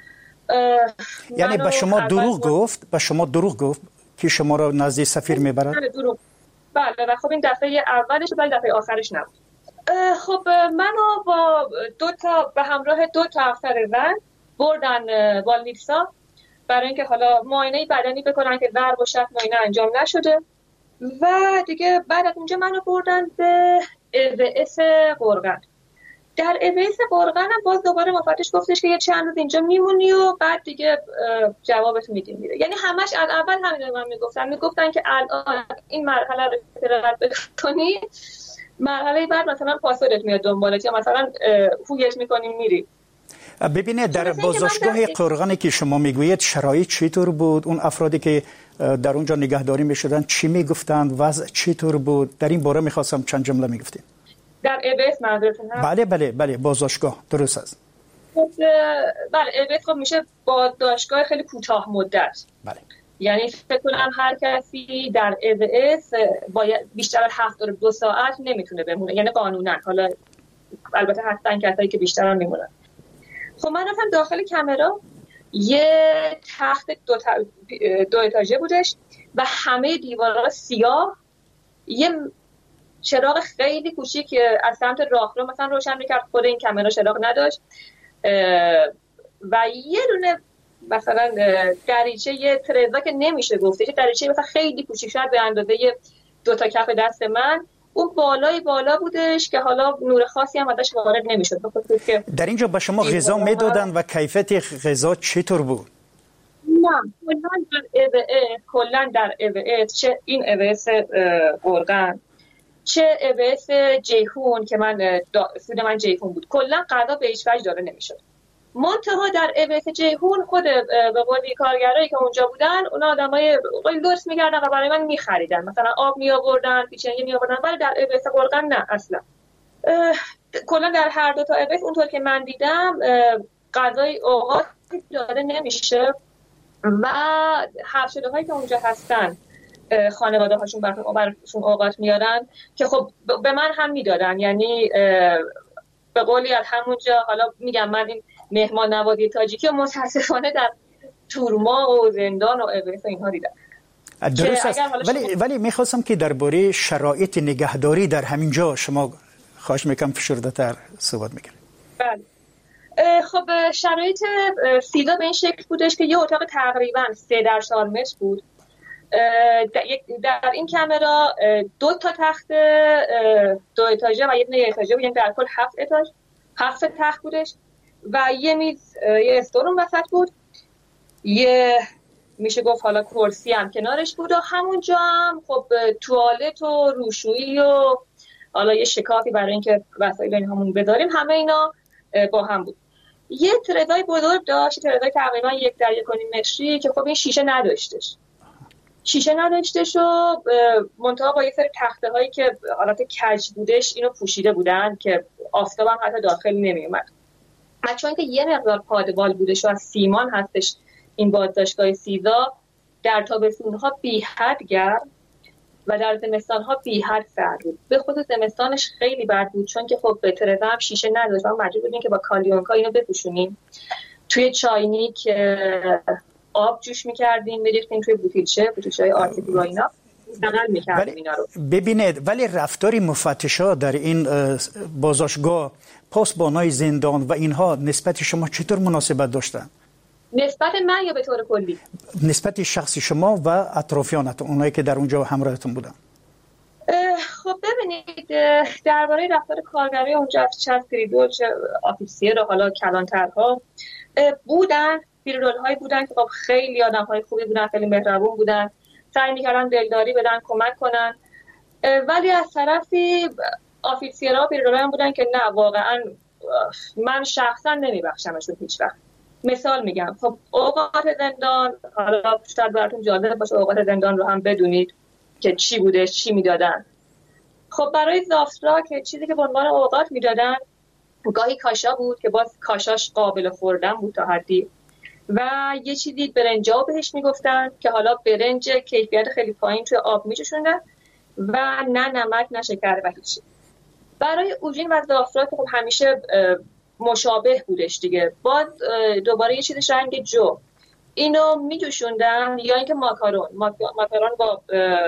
یعنی به شما دروغ گفت به شما دروغ گفت که شما را نزد سفیر میبرد؟ بله و خب این دفعه اولش ولی دفعه آخرش نبود. خب منو با دو تا به همراه دو تا افسر زن بردن والنیتسا برای اینکه حالا معاینه بدنی بکنن که ضرب و شتم معاینه انجام نشده و دیگه بعد از اونجا منو بردن به اوس قرغن. در اوس قرغن هم باز دوباره مفتش گفتش که یه چند روز اینجا میمونی و بعد دیگه جوابت میدیم میره. یعنی همش از اول همین من میگفتن میگفتن که الان این مرحله رو رد بکنی، مرحله بعد مثلا پاسولت میاد دنبالت یا مثلا هویت میکنیم میری. ببینید در بازداشتگاه قرغنی که شما میگویید شرایط چطور بود؟ اون افرادی که در اونجا نگهداری میشدن چی میگفتند؟ وضع چطور بود؟ در این باره میخواستم چند جمله میگفتید. در اوس منظورتون هست؟ بله بله بله بازداشتگاه درست است. بله اوس خب میشه بازداشتگاه خیلی کوتاه مدت. بله. یعنی فکر کنم هر کسی در اوس باید بیشتر از هفتاد و دو ساعت نمیتونه بمونه، یعنی قانونا. حالا البته هستن کسایی که بیشتر هم میمونن. خب من رفتم داخل کامرا، یه تخت دو, تا... دو اتاژه بودش و همه دیوارها سیاه، یه چراغ خیلی کوچیک که از سمت راهرو مثلا روشن میکرد، خود این کامرا چراغ نداشت و یه دونه مثلا دریچه، یه ترزا که نمیشه گفته، یه دریچه مثلا خیلی کوچیک شد به اندازه دو تا کف دست من، اون بالای بالا بودش که حالا نور خاصی هم ازش وارد نمیشد. در اینجا به شما غذا میدادن و کیفیت غذا چطور بود؟ نه کلا در اوس، چه این اوس قرغن چه اوس جیهون که من سود من جیهون بود، کلا غذا به هیچ وجه داده نمیشد. منتها در اوس جیهون خود به قولی کارگرایی که اونجا بودن اونا آدمای لطف می‌کردن و برای من می‌خریدن، مثلا آب می‌آوردن، پیچنگی می‌آوردن، ولی در اوس قرغن نه اصلا. کلا در هر دو تا اوس اونطور که من دیدم غذای اوقات داده نمیشه و حبس‌شده‌هایی که اونجا هستن خانواده هاشون براشون اوقات میارن که خب به من هم میدادن. یعنی به قولی از همونجا، حالا میگم من این مهمان نوازی تاجیکی و متاسفانه در تورما و زندان و اوس و اینها دیدم. درست است. ولی ولی میخواستم که درباره شرایط نگهداری در همین جا شما خواهش میکنم فشرده‌تر صحبت میکنید. بله. خب شرایط سیدا به این شکل بودش که یه اتاق تقریبا سه در چهار متر بود. در این کامرا دو تا تخت دو اتاژه و یه دونه اتاژه بود، یعنی در کل هفت اتاژ، هفت تخت بودش و یه میز، یه استور اون وسط بود، یه میشه گفت حالا کرسی هم کنارش بود و همونجا هم خب توالت و روشویی و حالا یه شکافی برای اینکه وسایل این همون بذاریم، همه اینا با هم بود. یه ترزای بزرگ داشت، ترزای تقریبا یک در یک و نیم متری که خب این شیشه نداشتش شیشه نداشتش و منتها با یه سری تخته هایی که حالت کج بودش اینو پوشیده بودن که آفتاب هم حتی داخل نمی اومد. و چون که یه مقدار پادبال بودش و از سیمان هستش این بازداشتگاه سیزا، در تابستون‌ها بی حد گرم و در زمستان‌ها بی حد سرد بود. به خصوص زمستانش خیلی بد بود چون که خب ترزا هم شیشه نداشت و مجبور بودیم که با کالیونکا اینو بپوشونیم. توی چاینیک آب جوش می‌کردیم، می‌ریختیم توی بوتیلچه، بوتیلچه‌های آرتیفی و اینا نقل می‌کردیم اینا رو. ببینید ولی رفتاری مفتشا در این بازداشتگاه، پاسبانای زندان و اینها نسبت شما چطور مناسبت داشتن؟ نسبت من یا به طور کلی؟ نسبت شخصی شما و اطرافیانتون، اونایی که در اونجا همراهتون بودن. خب ببینید درباره رفتار کارگری اونجا، چه پریدول چه آفیسیر و حالا کلانترها بودن، پیرول هایی بودن که خب خیلی آدم های خوبی بودن، خیلی مهربون بودن، سعی میکردن دلداری بدن، کمک کنن. ولی از طرفی آفیسیرها پیرول هم بودن که نه واقعا من شخصا نمیبخشمشون هیچ وقت. مثال میگم، خب اوقات زندان، حالا شاید براتون جالب باشه اوقات زندان رو هم بدونید که چی بوده، چی میدادن. خب برای زافترا که چیزی که به عنوان اوقات میدادن گاهی کاشا بود که باز کاشاش قابل خوردن بود تا حدی، و یه چیزی برنجاو بهش میگفتن که حالا برنج کیفیت خیلی پایین توی آب میچشوندن و نه نمک نه شکر و هیچی. برای اوژین و زافترا که خب همیشه مشابه بودش دیگه، باز دوباره یه چیزش رنگ جو، اینو میجوشوندن یا اینکه ماکارون ماکارون با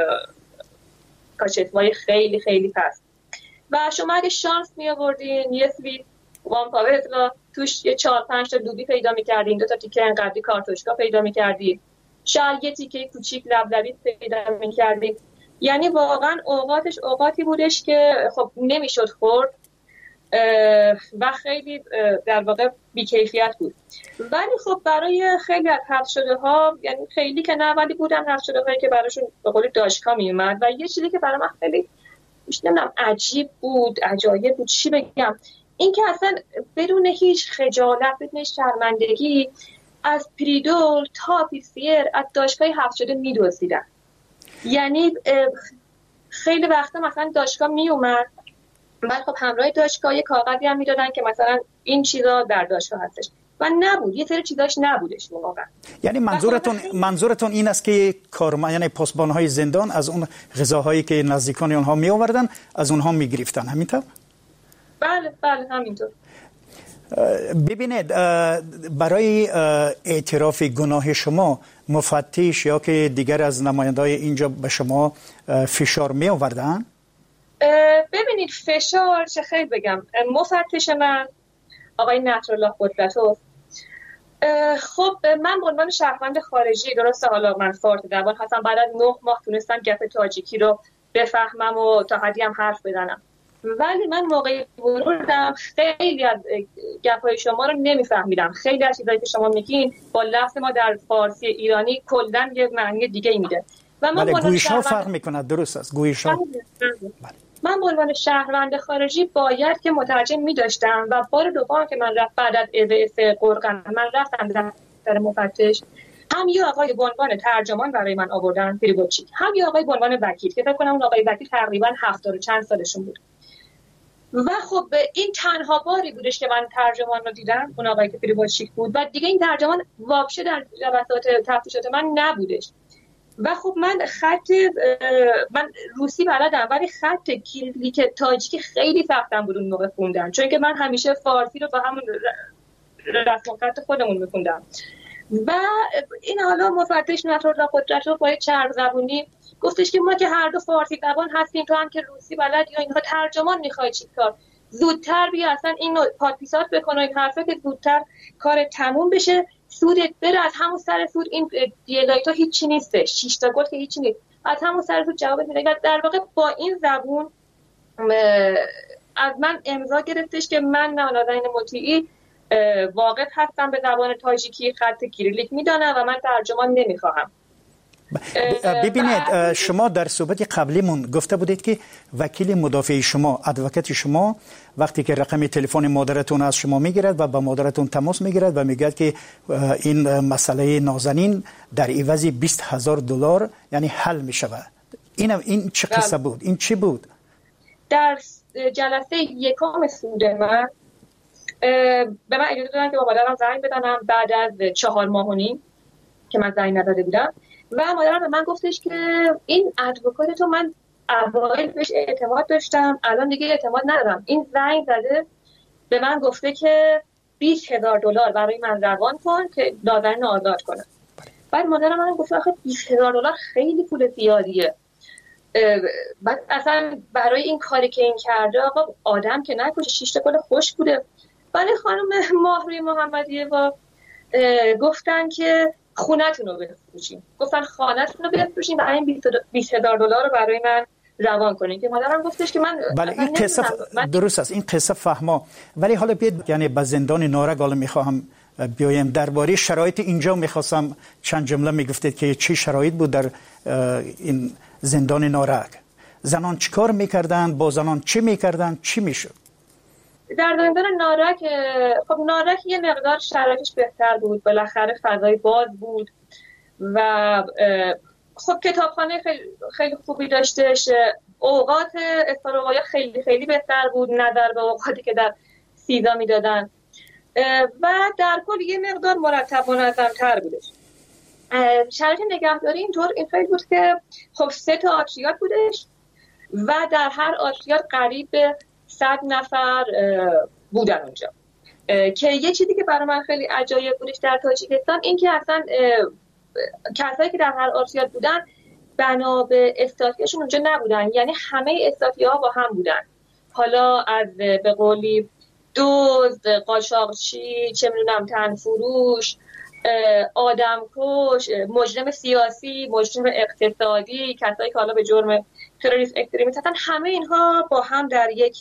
کاچتوای خیلی خیلی پست. و شما اگه شانس می آوردین یه سویت وان پاورتلا توش یه چهار پنج تا دوبی پیدا می‌کردین، دو تا تیکه انقدری کارتوشکا پیدا می‌کردین، شاید یه تیکه کوچیک لبلبی پیدا می‌کردین. یعنی واقعا اوقاتش اوقاتی بودش که خب نمیشد خورد و خیلی در واقع بی‌کیفیت بود. ولی خب برای خیلی از حبس شده ها، یعنی خیلی که نه ولی بودن حبس شده هایی که براشون به قول داشکا می اومد. و یه چیزی که برای من خیلی نمیدونم عجیب بود، عجایب بود، چی بگم، این که اصلا بدون هیچ خجالت، بدون شرمندگی از پریدول تا آفیسیر از داشکای حبس شده می‌دزدیدن. یعنی خیلی وقتا مثلا داشکا می اومد، بعد خب همراه داشکا یه کاغذی هم میدادن که مثلا این چیزا در داشکا هستش و نبود، یه سری چیزاش نبودش واقعا. یعنی منظورتون منظورتون این است که کارمند، یعنی پاسبان‌های زندان از اون غذاهایی که نزدیکان اونها می آوردن از اونها می گرفتن، همینطور؟ بله بله همینطور. ببینید برای اعتراف گناه شما مفتش یا که دیگر از نماینده‌های اینجا به شما فشار می آوردن؟ ببینید فشار چه خیلی بگم، مفتش من آقای نصرالله قدرتوف، خب من به عنوان شهروند خارجی، درسته حالا من فارت زبان هستم، بعد از نه ماه تونستم گپ تاجیکی رو بفهمم و تا حدی هم حرف بزنم، ولی من موقعی ورودم خیلی از گپ‌های شما رو نمیفهمیدم. خیلی از چیزایی که شما میگین با لفظ ما در فارسی ایرانی کلاً یه معنی دیگه میده و من بله گویش‌ها فرق میکنه. درست است گویش‌ها. من به عنوان شهروند خارجی باید که مترجم می‌داشتم و بار دوم که من رفت بعد از اذاعه قرقن من رفتم دفتر مفتش، هم یه آقای به عنوان ترجمان برای من آوردن پریبوچی، هم یه آقای به عنوان وکیل که فکر کنم اون آقای وکیل تقریبا هفتاد و چند سالشون بود. و خب این تنها باری بودش که من ترجمان رو دیدم، اون آقای که پریبوچی بود و دیگه این ترجمان واپشه در جلسات تفتیشات من نبودش. و خب من خط من روسی بلدم ولی خط کلیک تاجیکی خیلی سختم بود اون موقع خوندن، چون که من همیشه فارسی رو با همون رسم خط خودمون میخوندم. و این حالا مفتش نصرالله قدرتوف با چرب زبونی گفتش که ما که هر دو فارسی زبان هستیم، تو هم که روسی بلد یا اینها ترجمان میخوای چی کار، زودتر بیا اصلا این پادپیسات بکن و این حرفه که زودتر کار تموم بشه، سودت بره، از همون سر سود این دیلایت ها هیچی نیسته، شش تا گل که هیچی نیست، از همون سر سود جوابت میده. در واقع با این زبون از من امضا گرفتش که من نازنین مطیعی واقف هستم به زبان تاجیکی، خط کیریلیک میدانم و من ترجمان نمیخواهم. ببینید شما در صحبت قبلیمون گفته بودید که وکیل مدافع شما، ادوکات شما وقتی که رقم تلفن مادرتون از شما میگیرد و با مادرتون تماس میگیرد و میگه که این مسئله نازنین در عوض بیست هزار دلار یعنی حل میشود. این این چه قصه بود؟ این چی بود؟ در جلسه یکم سود من به من اجازه دادن که با مادرم زنگ بزنم بعد از چهار ماه و نیم که من زنگ نزده بودم و مادرم به من گفتش که این ادوکات تو من اوایل بهش اعتماد داشتم، الان دیگه اعتماد ندارم. این زنگ زده به من گفته که بیست هزار دلار برای من روان کن که نازنین آزاد کنم. بعد مادرم من گفت آخه بیست هزار دلار خیلی پول زیادیه. بعد اصلا برای این کاری که این کرده آقا آدم که نکشه، شش تا گل خوش بوده. ولی خانم ماهروی محمدیه با گفتن که خونتون رو بفروشین، گفتن خانتون رو بفروشین و این بیست هزار دلار رو برای من روان کنین که مادرم گفتش که من بله این قصه من... درست است، این قصه فهما. ولی حالا بیاد یعنی به زندان نارگ حالا میخواهم بیایم درباره شرایط اینجا میخواستم چند جمله میگفتید که چی شرایط بود در این زندان نارگ، زنان چیکار میکردن، با زنان چی میکردن، چی میشد در زندان نارک؟ خب نارک یه مقدار شرایطش بهتر بود، بالاخره فضای باز بود و خب کتابخانه خیلی, خیلی خوبی داشتش، اوقات استراحت خیلی خیلی بهتر بود نظر به اوقاتی که در سیدا میدادن و در کل یه مقدار مرتب منظم‌تر بودش. شرایط نگهداری اینطور این خیلی بود که خب سه تا آتریات بودش و در هر آتریات قریب به صد نفر بودن اونجا که یه چیزی که برای من خیلی عجایب بودش در تاجیکستان این که اصلا کسایی که در هر آتریات بودن بنا به استاتیاشون اونجا نبودن، یعنی همه استاتیاها با هم بودن، حالا از به قولی دزد، قاچاقچی، چه میدونم تنفروش، آدمکش، مجرم سیاسی، مجرم اقتصادی، کسایی که حالا به جرم تروریسم اکستریمیسم هستن، همه اینها با هم در یک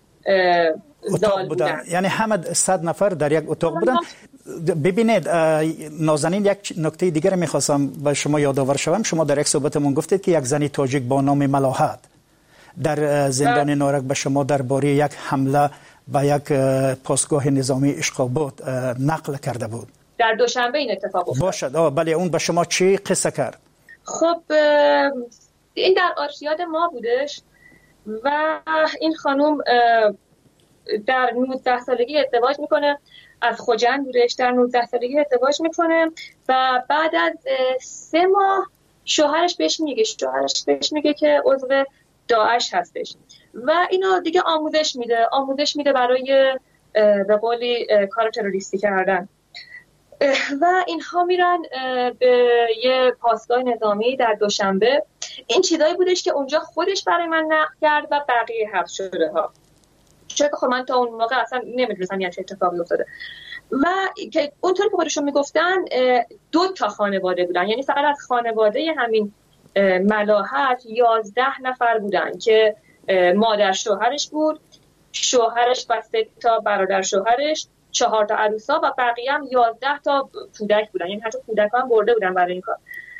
زال بودن. بودن یعنی همه صد نفر در یک اتاق بودن. ببینید نازنین، یک نکته دیگر میخواستم به شما یادآور شوم. شما در یک صحبتمون گفتید که یک زنی تاجیک با نام ملاحت در زندان نارک به شما درباره یک حمله به یک پاسگاه نظامی اشقابات نقل کرده بود. در دوشنبه این اتفاق افتاد. باشد. آه بله، اون به شما چی قصه کرد؟ خب این در آرشیاد ما بودش و این خانوم در نوزده سالگی ازدواج میکنه، از خوجند بودش، در نوزده سالگی ازدواج میکنه و بعد از سه ماه شوهرش بهش میگه شوهرش بهش میگه که عضو داعش هستش و اینو دیگه آموزش میده آموزش میده برای به قولی کار تروریستی کردن و اینها میرن به یه پاسگاه نظامی در دوشنبه. این چیزایی بودش که اونجا خودش برای من نقل کرد و بقیه حبس شده ها، چون خب من تا اون موقع اصلا نمیدونستم یه چه اتفاقی افتاده و که اونطور که خودشون میگفتن دو تا خانواده بودن، یعنی فقط از خانواده همین ملاحت یازده نفر بودن که مادر شوهرش بود، شوهرش و سه تا برادر شوهرش، چهار تا عروسا و بقیه هم یازده تا کودک بودن، یعنی حتی کودک هم برده بودن برای این کار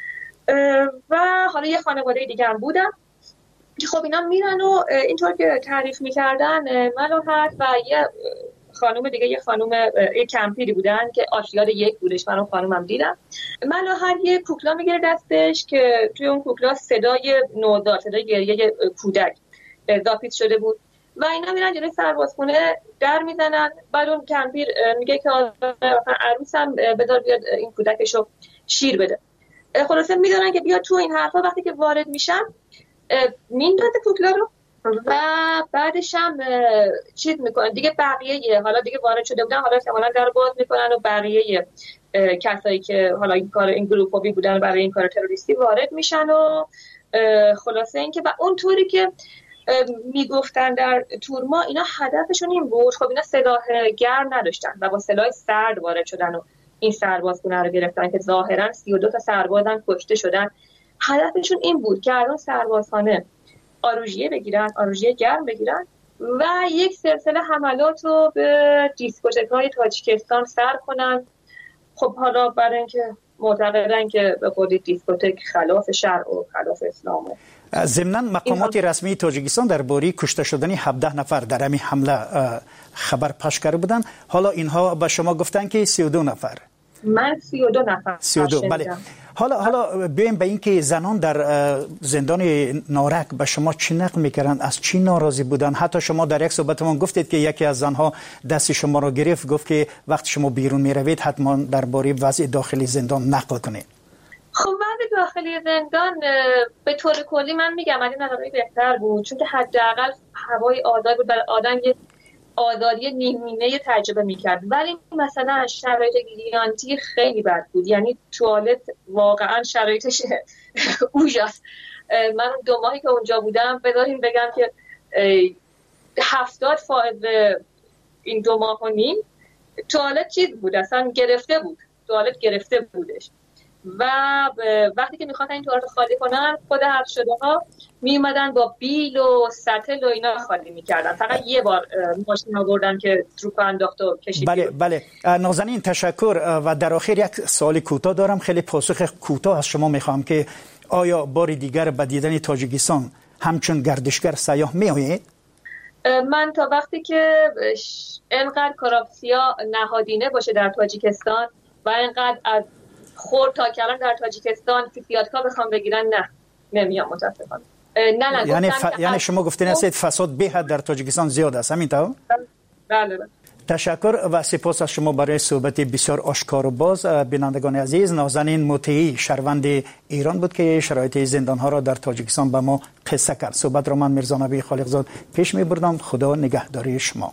و حالا یه خانواده دیگه هم بودن. خب اینا میرن و اینطور که تعریف میکردن ملاحت و یه خانوم دیگه، یه خانوم یه کمپیری بودن که آشیاد یک بودش، من اون خانومم دیدم. ملاحت یه کوکلا میگیره دستش که توی اون کوکلا صدای نوزاد، صدای گریه کودک اضافه شده بود و اینا میرن جلوی سربازخونه در میزنن. بعد اون کمپیر میگه که عروسم بذار بیاد این کودکشو شیر بده. خلاصه میدونن که بیاد تو این حرفا. وقتی که وارد میشن میندازه کوکلا رو و بعدش هم چیز میکنن دیگه، بقیه حالا دیگه وارد شده بودن حالا احتمالاً در باز میکنن و بقیه کسایی که حالا این کار این گروپی بودن برای این کار تروریستی وارد میشن و خلاصه این که و اون طوری که میگفتن در تورما اینا هدفشون این بود. خب اینا سلاح گرم نداشتن و با سلاح سرد وارد شدن و این سربازخونه رو گرفتن که ظاهرا سی و دو تا سربازن کشته شدن. هدفشون این بود که الان سربازخانه آروژیه بگیرن، آروژیه گرم بگیرن و یک سلسله حملات رو به دیسکوتک‌های تاجیکستان سر کنن. خب حالا برای اینکه معتقدن که به خودی دیسکوتک خلاف شرع و خلاف اسلامه. ضمناً مقامات رسمی تاجیکستان درباره کشته شدن هفده نفر در همین حمله خبر پخش کرده بودن. حالا اینها به شما گفتن که سی و دو نفر. من سی و دو نفر. سی و دو بله. حالا حالا بیایم به اینکه زنان در زندان نارک به شما چی نقل میکردن، از چی ناراضی بودن؟ حتی شما در یک صحبتتون گفتید که یکی از زنها دست شما رو گرفت، گفت که وقتی شما بیرون میروید حتما درباره وضع داخلی زندان نقل کنید. خب وضع داخلی زندان به طور کلی من میگم از این نظر بهتر بود، چون که حداقل هوای آزاد بود، برای آدم یه آزادی نیمینه تجربه میکرد. ولی مثلا شرایط گیانتی خیلی بد بود، یعنی توالت واقعا شرایطش اوجاست. من دو ماهی که اونجا بودم بذاریم بگم که هفتاد فائز این دو ماه و نیم توالت چیز بود، اصلا گرفته بود، توالت گرفته بودش. و وقتی که میخواستن این توالت خالی کنن، خود حبس شده ها می اومدن با بیل و سطل و اینا خالی میکردن. فقط یه بار ماشین آوردن که تروپ انداخت و کشید. بله بله نازنین تشکر. و در آخر یک سوال کوتاه دارم، خیلی پاسخ کوتاه از شما میخوام که آیا بار دیگر به دیدن تاجیکستان همچون گردشگر سیاح میآیید؟ من تا وقتی که اینقدر کراپسیا نهادینه باشه در تاجیکستان و اینقدر از خورد تا کلان در تاجیکستان فیسیاتکا بخوام بگیرن، نه نمیام متاسفانه. نه نه یعنی ف... یعنی شما گفتین هستید فساد به حد در تاجیکستان زیاد است، همین طور؟ بله بله. تشکر و سپاس از شما برای صحبت بسیار آشکار و باز. بینندگان عزیز، نازنین مطیعی شهروند ایران بود که شرایط زندان ها را در تاجیکستان به ما قصه کرد. صحبت را من میرزا نبی خالقزاد پیش میبردم. خدا نگهداری شما.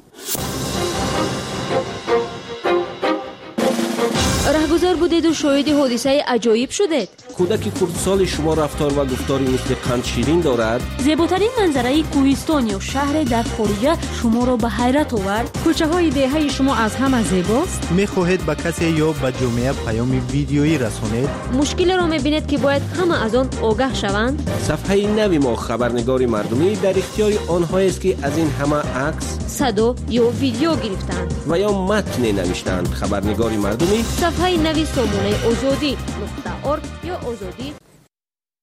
رهگذر بودید و شاهد حادثه عجایب شدید. کودک خردسال شما رفتار و گفتاری مثل قند شیرین دارد. زیباترین منظره کوهستان یا شهر در خارج شما را به حیرت آورد. کوچه های دهه شما از همه زیباست. میخواهید به کسی یا به جامعه پیام ویدیویی رسانید؟ مشکل را میبینید که باید همه از آن آگاه شوند. صفحه نوی ما خبرنگار مردمی در اختیار آنهایی است که از این همه عکس، صدا یا ویدیو گرفتند و یا متن نوشتند. خبرنگار مردمی صفحه نوی سامانه آزادی نقطه ارگ یا آزادی